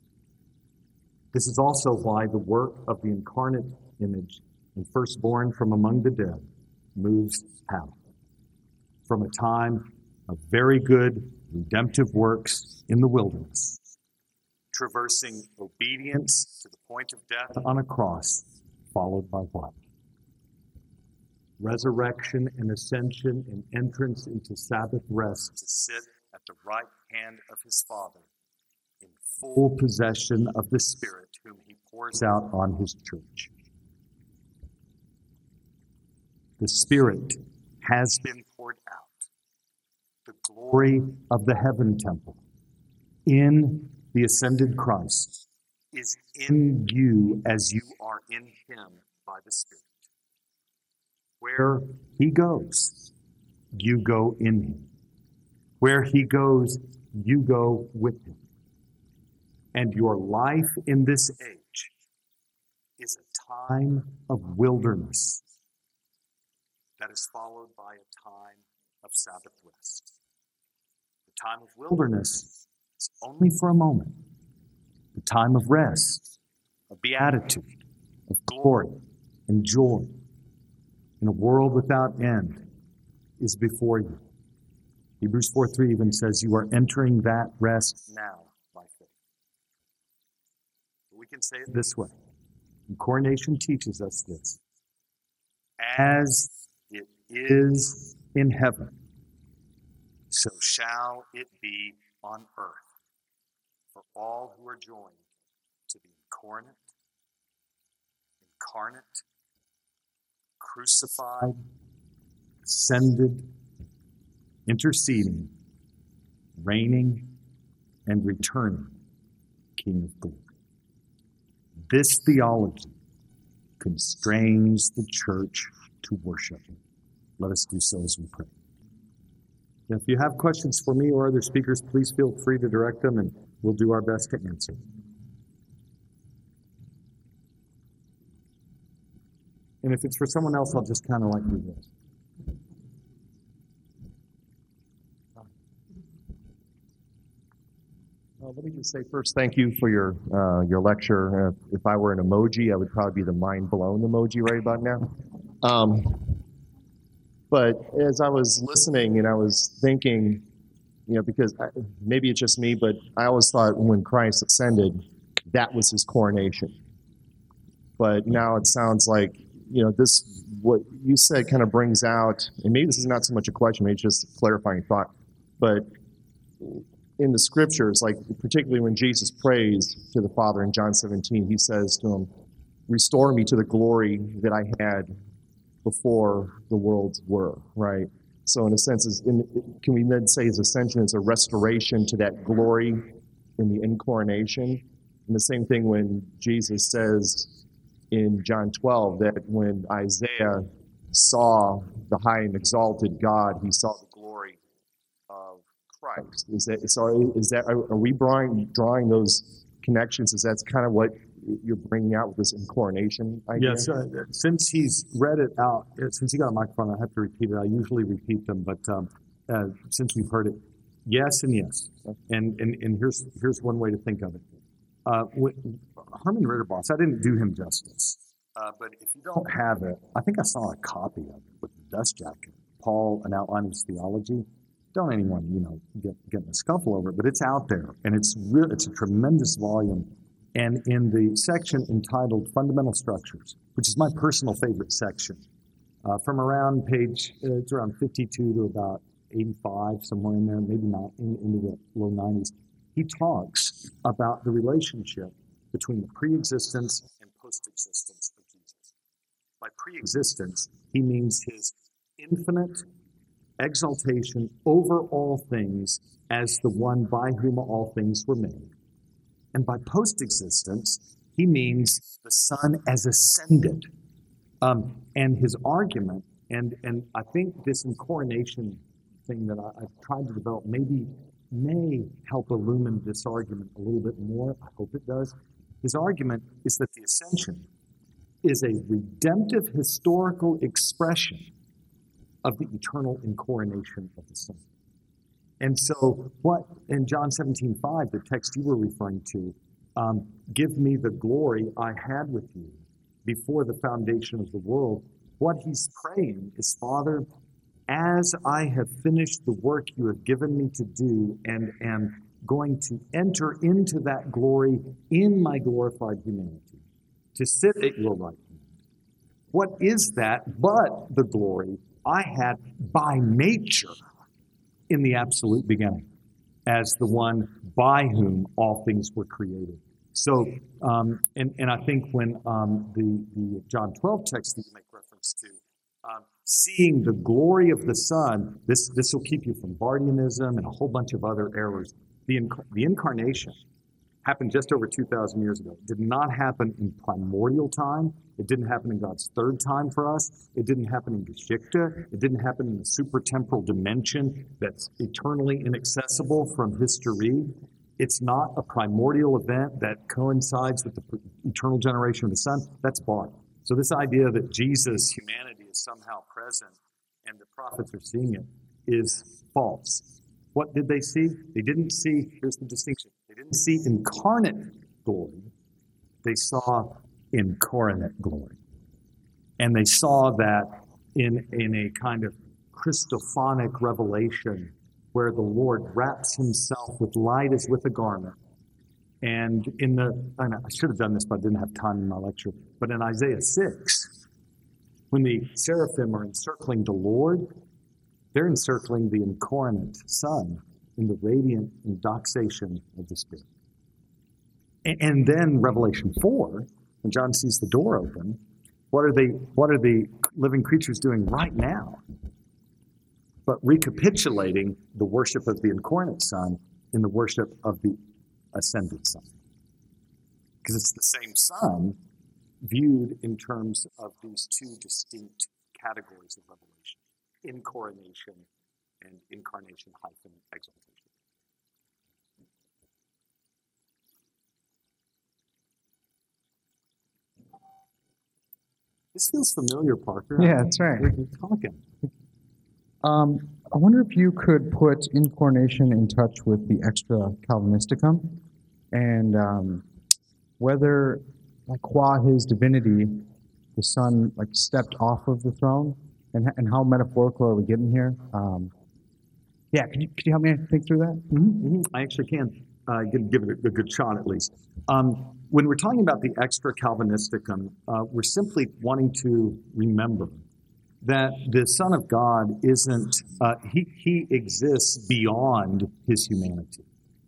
This is also why the work of the incarnate image and firstborn from among the dead moves out from a time of very good redemptive works in the wilderness, traversing obedience to the point of death on a cross, followed by what? Resurrection and ascension and entrance into Sabbath rest to sit at the right hand of his Father in full possession of the Spirit whom he pours out on his church. The Spirit has been poured out. The glory of the heaven temple in the ascended Christ is in you as you are in him by the Spirit. Where he goes, you go in him. Where he goes, you go with him. And your life in this age is a time of wilderness that is followed by a time of Sabbath rest. The time of wilderness is only for a moment. The time of rest, of beatitude, of glory and joy in a world without end is before you. Hebrews 4:3 even says you are entering that rest now by faith. We can say it this way. And coronation teaches us this. As it is in heaven, so shall it be on earth for all who are joined to the incarnate, crucified, ascended, interceding, reigning, and returning King of glory. This theology constrains the church to worship him. Let us do so as we pray. If you have questions for me or other speakers, please feel free to direct them, and we'll do our best to answer. And if it's for someone else, I'll just kind of like do this. Let me just say first, thank you for your lecture. If I were an emoji, I would probably be the mind blown emoji right about now. But as I was listening and I was thinking, because maybe it's just me, but I always thought when Christ ascended, that was his coronation. But now it sounds like, this, what you said kind of brings out, and maybe this is not so much a question, maybe it's just a clarifying thought, but in the scriptures, like particularly when Jesus prays to the Father in John 17, he says to him, restore me to the glory that I had before the worlds were, right? So in a sense, can we then say his ascension is a restoration to that glory in the incarnation? And the same thing when Jesus says in John 12 that when Isaiah saw the high and exalted God, he saw the glory of Christ. Are we drawing those connections? Is that kind of what you're bringing out with this incarnation idea? Yes, since he's read it out, since he got a microphone, I have to repeat it. I usually repeat them, but since we've heard it, yes and yes. And here's one way to think of it. Herman Ritterboss, I didn't do him justice, but if you don't have it, I think I saw a copy of it with the dust jacket. Paul, an outline of his theology. Don't anyone, get in a scuffle over it, but it's out there, and it's a tremendous volume. And in the section entitled Fundamental Structures, which is my personal favorite section, from around it's around 52 to about 85, somewhere in there, maybe not, into the low 90s, he talks about the relationship between the pre-existence and post-existence of Jesus. By pre-existence, he means his infinite exaltation over all things as the one by whom all things were made. And by post-existence, he means the Son as ascended. And his argument, and I think this incarnation thing that I've tried to develop may help illumine this argument a little bit more. I hope it does. His argument is that the ascension is a redemptive historical expression of the eternal incarnation of the Son. And so what, in John 17:5, the text you were referring to, give me the glory I had with you before the foundation of the world, what he's praying is, Father, as I have finished the work you have given me to do and am going to enter into that glory in my glorified humanity, to sit at your right hand. What is that but the glory I had by nature in the absolute beginning, as the one by whom all things were created? So, and I think when the John 12 text that you make reference to, seeing the glory of the Son, this will keep you from Bardianism and a whole bunch of other errors. The incarnation happened just over 2,000 years ago. It did not happen in primordial time. It didn't happen in God's third time for us. It didn't happen in Geschichte. It didn't happen in the supertemporal dimension that's eternally inaccessible from history. It's not a primordial event that coincides with the eternal generation of the Son. That's bought. So this idea that Jesus' humanity is somehow present and the prophets are seeing it is false. What did they see? They didn't see, here's the distinction, they didn't see incarnate glory. They saw incarnate glory. And they saw that in a kind of Christophanic revelation where the Lord wraps himself with light as with a garment. And I should have done this, but I didn't have time in my lecture, but in Isaiah 6, when the seraphim are encircling the Lord, they're encircling the incarnate Son in the radiant doxation of the Spirit. And then Revelation 4, when John sees the door open, what are the living creatures doing right now? But recapitulating the worship of the incarnate Son in the worship of the ascended Son. Because it's the same Son viewed in terms of these two distinct categories of revelation: incoronation and incarnation hyphen exaltation. This feels familiar, Parker. Yeah, that's right. We're talking. I wonder if you could put incarnation in touch with the extra Calvinisticum, and whether, like, qua his divinity, the Son stepped off of the throne, and how metaphorical are we getting here? Yeah, could you help me think through that? Mm-hmm. I actually can give it a good shot at least. When we're talking about the extra Calvinisticum, we're simply wanting to remember that the Son of God isn't, he exists beyond his humanity.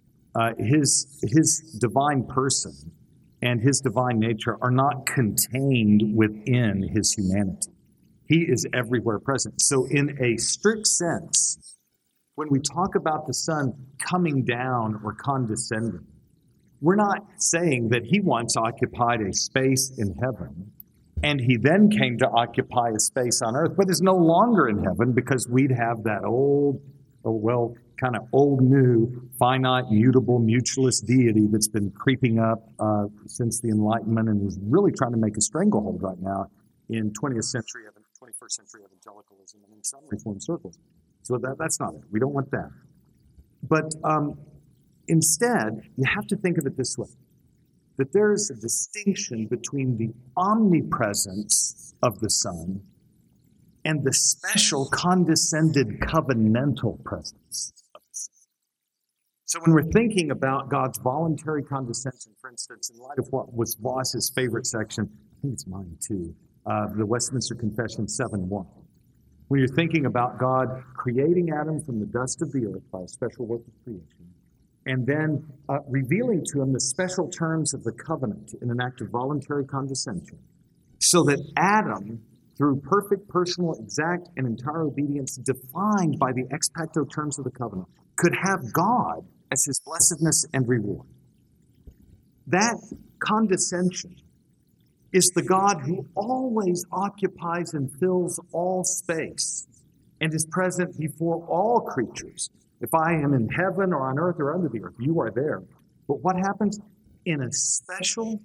His divine person and his divine nature are not contained within his humanity. He is everywhere present. So in a strict sense, when we talk about the Son coming down or condescending, we're not saying that he once occupied a space in heaven and he then came to occupy a space on earth, but is no longer in heaven because we'd have that old, kind of old new, finite, mutable, mutualist deity that's been creeping up since the Enlightenment and is really trying to make a stranglehold right now in 21st century evangelicalism and in some Reformed circles. So that's not it. We don't want that. But instead, you have to think of it this way, that there is a distinction between the omnipresence of the Son and the special condescended covenantal presence of the Son. So when we're thinking about God's voluntary condescension, for instance, in light of what was Voss's favorite section, I think it's mine too, the Westminster Confession 7:1. When you're thinking about God creating Adam from the dust of the earth by a special work of creation, and then revealing to him the special terms of the covenant in an act of voluntary condescension, so that Adam, through perfect, personal, exact, and entire obedience defined by the ex pacto terms of the covenant, could have God as his blessedness and reward. That condescension is the God who always occupies and fills all space and is present before all creatures. If I am in heaven or on earth or under the earth, you are there. But what happens? In a special,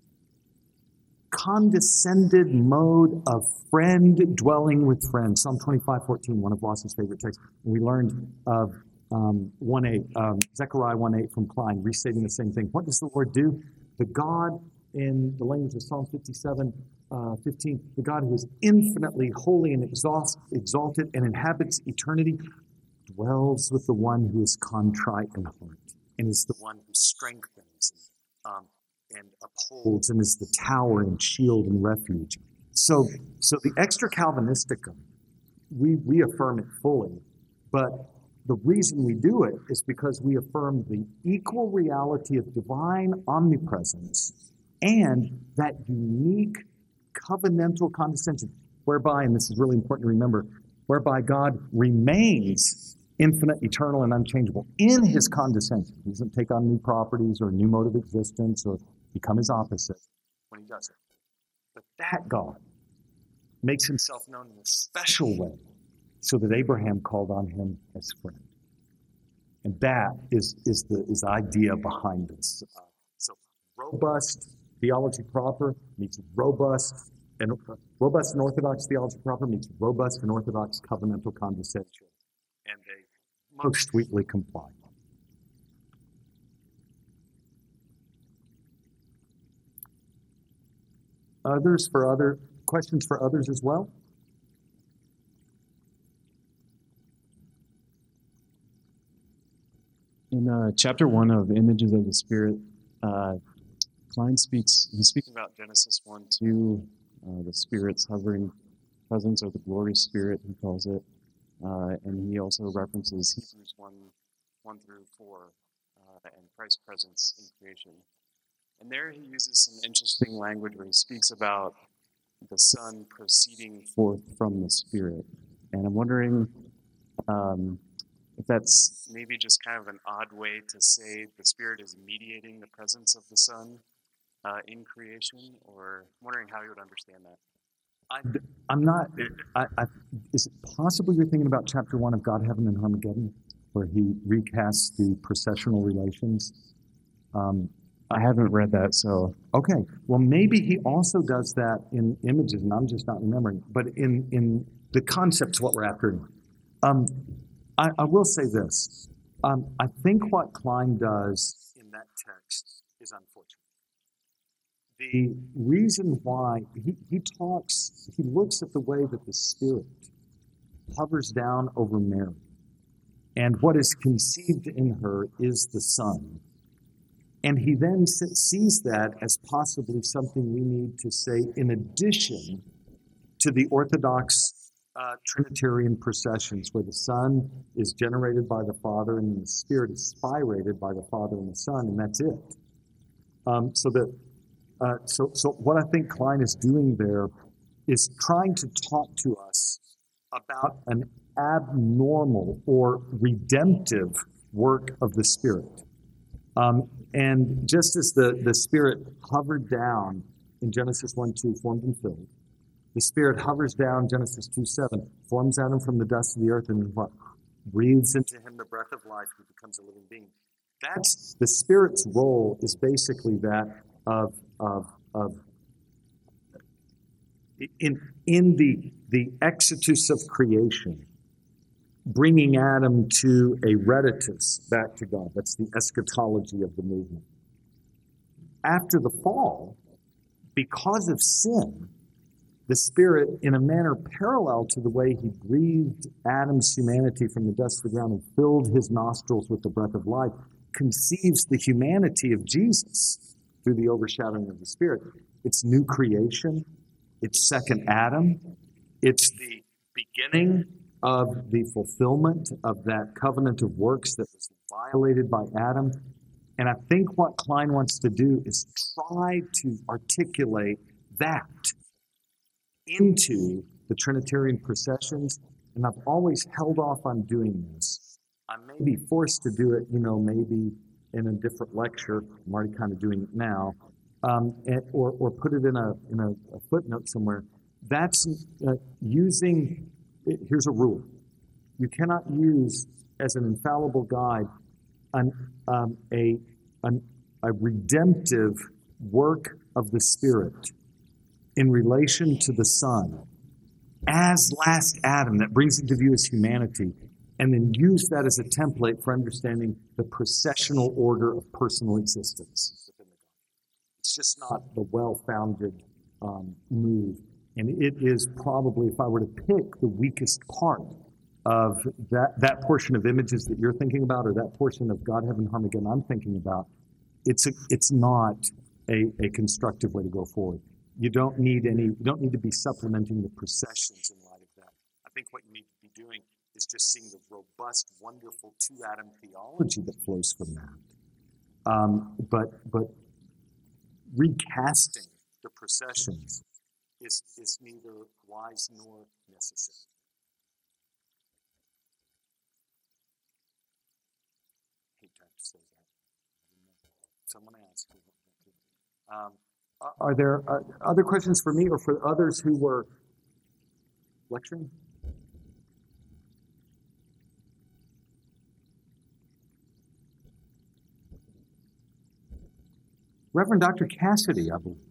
condescended mode of friend dwelling with friend. Psalm 25:14, one of Voss's favorite texts. We learned of Zechariah 1:8 from Klein, restating the same thing. What does the Lord do? The God, in the language of Psalm 57:15, the God who is infinitely holy and exalted and inhabits eternity, dwells with the one who is contrite in heart and is the one who strengthens and upholds and is the tower and shield and refuge. So the extra Calvinisticum, we affirm it fully, but the reason we do it is because we affirm the equal reality of divine omnipresence and that unique covenantal condescension, whereby, and this is really important to remember, whereby God remains infinite, eternal, and unchangeable in his condescension. He doesn't take on new properties or a new mode of existence or become his opposite when he does it. But that God makes himself known in a special way so that Abraham called on him as friend. And that is the idea behind this. So robust theology proper meets robust and orthodox theology proper meets robust and orthodox covenantal conversation, and they most sweetly comply. Questions for others as well? In chapter 1 of Images of the Spirit, Klein he's speaking about Genesis 1-2, the Spirit's hovering presence, or the glory Spirit, he calls it. And he also references Hebrews 1-4, and Christ's presence in creation. And there he uses some interesting language where he speaks about the Son proceeding forth from the Spirit. And I'm wondering if that's maybe just kind of an odd way to say the Spirit is mediating the presence of the Son in creation, or I'm wondering how you would understand that. I'm not. Is it possible you're thinking about chapter 1 of God, Heaven, and Armageddon, where he recasts the processional relations? I haven't read that, so. Okay. Well, maybe he also does that in Images, and I'm just not remembering. But in the concept's what we're after. I will say this. I think what Klein does in that text is unfortunate. The reason why he looks at the way that the Spirit hovers down over Mary, and what is conceived in her is the Son. And he then sees that as possibly something we need to say in addition to the Orthodox Trinitarian processions, where the Son is generated by the Father and the Spirit is spirated by the Father and the Son, and that's it. So what I think Klein is doing there is trying to talk to us about an abnormal or redemptive work of the Spirit. And just as the Spirit hovered down in Genesis 1:2, formed and filled, the Spirit hovers down, Genesis 2:7, forms Adam from the dust of the earth, and what? Breathes into him the breath of life, who becomes a living being. That's the Spirit's role, is basically that of in the exitus of creation, bringing Adam to a reditus, back to God. That's the eschatology of the movement. After the fall, because of sin, the Spirit, in a manner parallel to the way he breathed Adam's humanity from the dust of the ground and filled his nostrils with the breath of life, conceives the humanity of Jesus through the overshadowing of the Spirit. It's new creation. It's second Adam. It's the beginning of the fulfillment of that covenant of works that was violated by Adam. And I think what Klein wants to do is try to articulate that into the Trinitarian processions. And I've always held off on doing this. I may be forced to do it, maybe in a different lecture. I'm already kind of doing it now. Or put it in a footnote somewhere. That's using, here's a rule. You cannot use as an infallible guide a redemptive work of the Spirit in relation to the Son as last Adam that brings into view his humanity, and then use that as a template for understanding the processional order of personal existence. It's just not the well-founded move. And it is probably, if I were to pick the weakest part of that portion of Images that you're thinking about, or that portion of God, Heaven, Armageddon I'm thinking about, it's not a constructive way to go forward. You don't need to be supplementing the processions in light of that. I think what you need to be doing is just seeing the robust, wonderful two-Adam theology that flows from that. But recasting the processions is neither wise nor necessary. I hate to have to say that. Someone asked. Are there other questions for me or for others who were lecturing? Reverend Dr. Cassidy, I believe.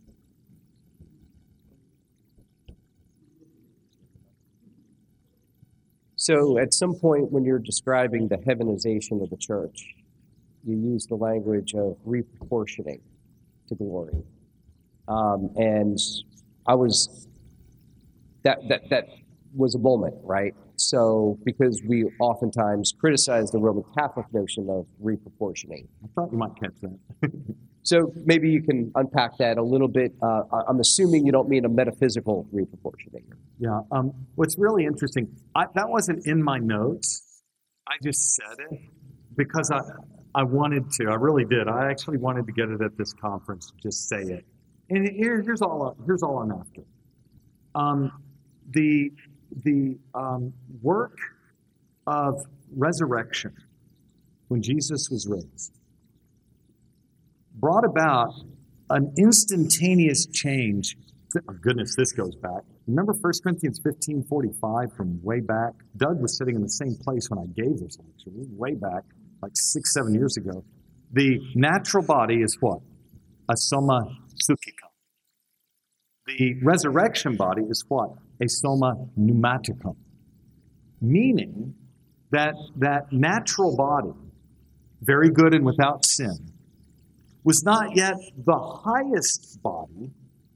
So at some point when you're describing the heavenization of the church, you use the language of reproportioning to glory. And I was, that was a moment, right? So, because we oftentimes criticize the Roman Catholic notion of reproportioning. I thought you might catch that. So maybe you can unpack that a little bit. I'm assuming you don't mean a metaphysical reproportioning. Yeah. What's really interesting, that wasn't in my notes. I just said it because I wanted to. I really did. I actually wanted to get it at this conference. Just say it. And here's all I'm after. The work of resurrection when Jesus was raised brought about an instantaneous change. Oh, goodness, this goes back. Remember 1 Corinthians 15:45 from way back? Doug was sitting in the same place when I gave this lecture. This was way back, like 6-7 years ago. The natural body is what? A soma psychikon. The resurrection body is what? A soma pneumaticon. Meaning that natural body, very good and without sin, was not yet the highest body.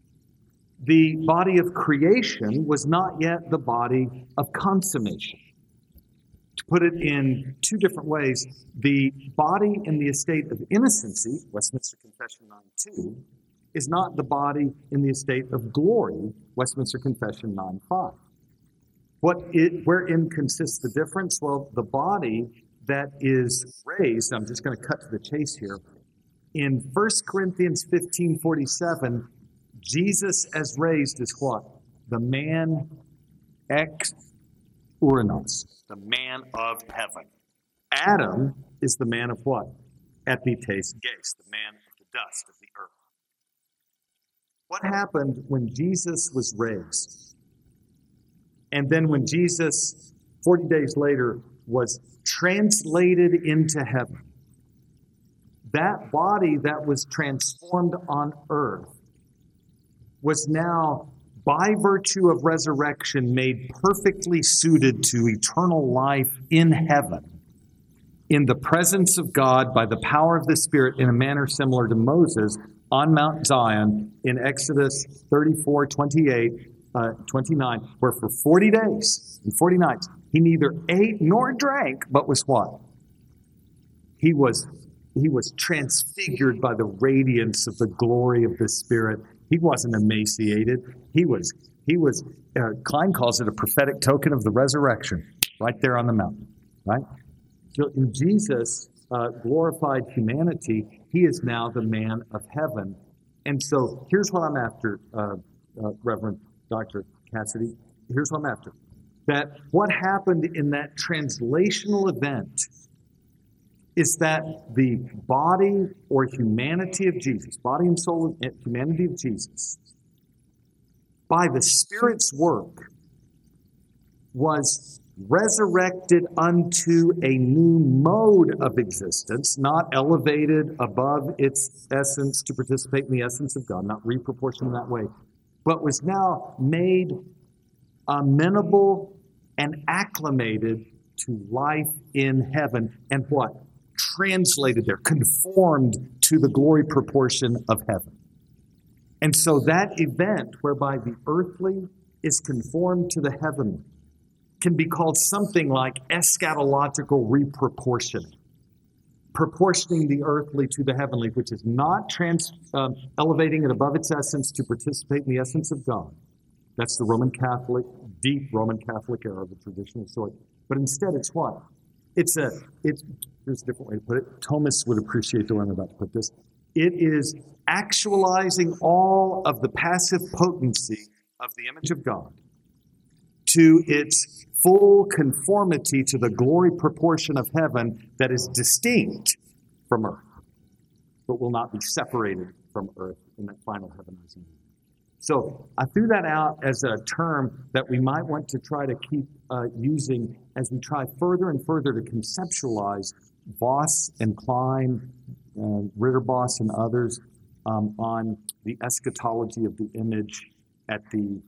The body of creation was not yet the body of consummation. To put it in two different ways, the body in the estate of innocency, Westminster Confession 9:2, is not the body in the estate of glory, Westminster Confession 9:5. Wherein consists the difference? Well, the body that is raised, I'm just going to cut to the chase here. In 1 Corinthians 15:47, Jesus as raised is what? The man ex uranos, the man of heaven. Adam is the man of what? Epites geis, the man of the dust of the earth. What happened when Jesus was raised? And then when Jesus, 40 days later, was translated into heaven, that body that was transformed on earth was now, by virtue of resurrection, made perfectly suited to eternal life in heaven, in the presence of God by the power of the Spirit, in a manner similar to Moses on Mount Zion in Exodus 34, 28, 29, where for 40 days and 40 nights, he neither ate nor drank, but was what? He was transfigured by the radiance of the glory of the Spirit. He wasn't emaciated. He was. Klein calls it a prophetic token of the resurrection, right there on the mountain, right? So in Jesus' glorified humanity, he is now the man of heaven. And so here's what I'm after, Reverend Dr. Cassidy. Here's what I'm after. That what happened in that translational event is that the body or humanity of Jesus, body and soul and humanity of Jesus, by the Spirit's work, was resurrected unto a new mode of existence, not elevated above its essence to participate in the essence of God, not reproportioned in that way, but was now made amenable and acclimated to life in heaven. And what? Translated there, conformed to the glory proportion of heaven. And so that event whereby the earthly is conformed to the heavenly can be called something like eschatological reproportioning. Proportioning the earthly to the heavenly, which is not elevating it above its essence to participate in the essence of God. That's the Roman Catholic, deep Roman Catholic era of the traditional sort. But instead, it's what? Here's a different way to put it. Thomas would appreciate the way I'm about to put this. It is actualizing all of the passive potency of the image of God to its full conformity to the glory proportion of heaven that is distinct from earth, but will not be separated from earth in that final heavenizing. So I threw that out as a term that we might want to try to keep using as we try further and further to conceptualize Voss and Klein, Ritterboss and others, on the eschatology of the image at the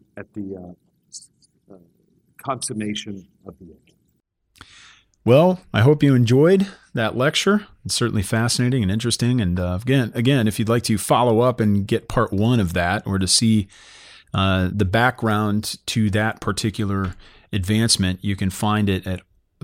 consummation of the age. Well, I hope you enjoyed that lecture. It's certainly fascinating and interesting. And again, if you'd like to follow up and get part 1 of that, or to see the background to that particular advancement, you can find it at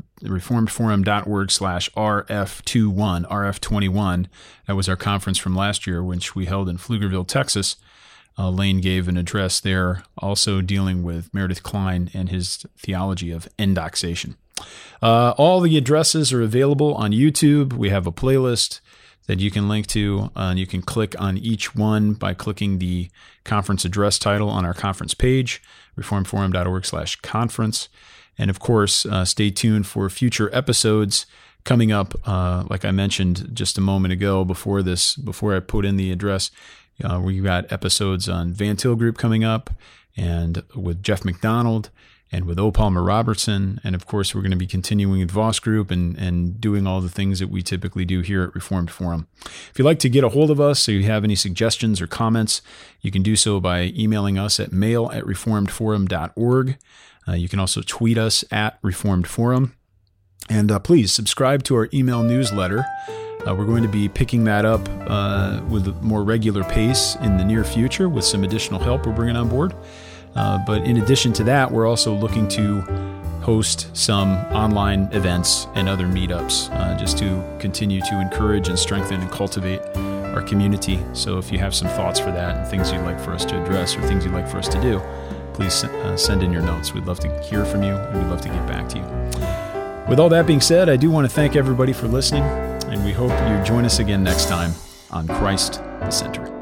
reformedforum.org/RF21, RF21. That was our conference from last year, which we held in Pflugerville, Texas. Lane gave an address there, also dealing with Meredith Kline and his theology of endoxation. All the addresses are available on YouTube. We have a playlist that you can link to, and you can click on each one by clicking the conference address title on our conference page, reformedforum.org/conference. And of course, stay tuned for future episodes coming up. Like I mentioned just a moment ago before I put in the address, we've got episodes on Van Til Group coming up, and with Jeff McDonald, and with O. Palmer Robertson. And of course, we're going to be continuing with Voss Group and doing all the things that we typically do here at Reformed Forum. If you'd like to get a hold of us, or you have any suggestions or comments, you can do so by emailing us at mail@reformedforum.org. You can also tweet us at Reformed Forum. And please subscribe to our email newsletter. We're going to be picking that up with a more regular pace in the near future with some additional help we're bringing on board. But in addition to that, we're also looking to host some online events and other meetups just to continue to encourage and strengthen and cultivate our community. So if you have some thoughts for that and things you'd like for us to address or things you'd like for us to do, please send in your notes. We'd love to hear from you, and we'd love to get back to you. With all that being said, I do want to thank everybody for listening, and we hope you join us again next time on Christ the Center.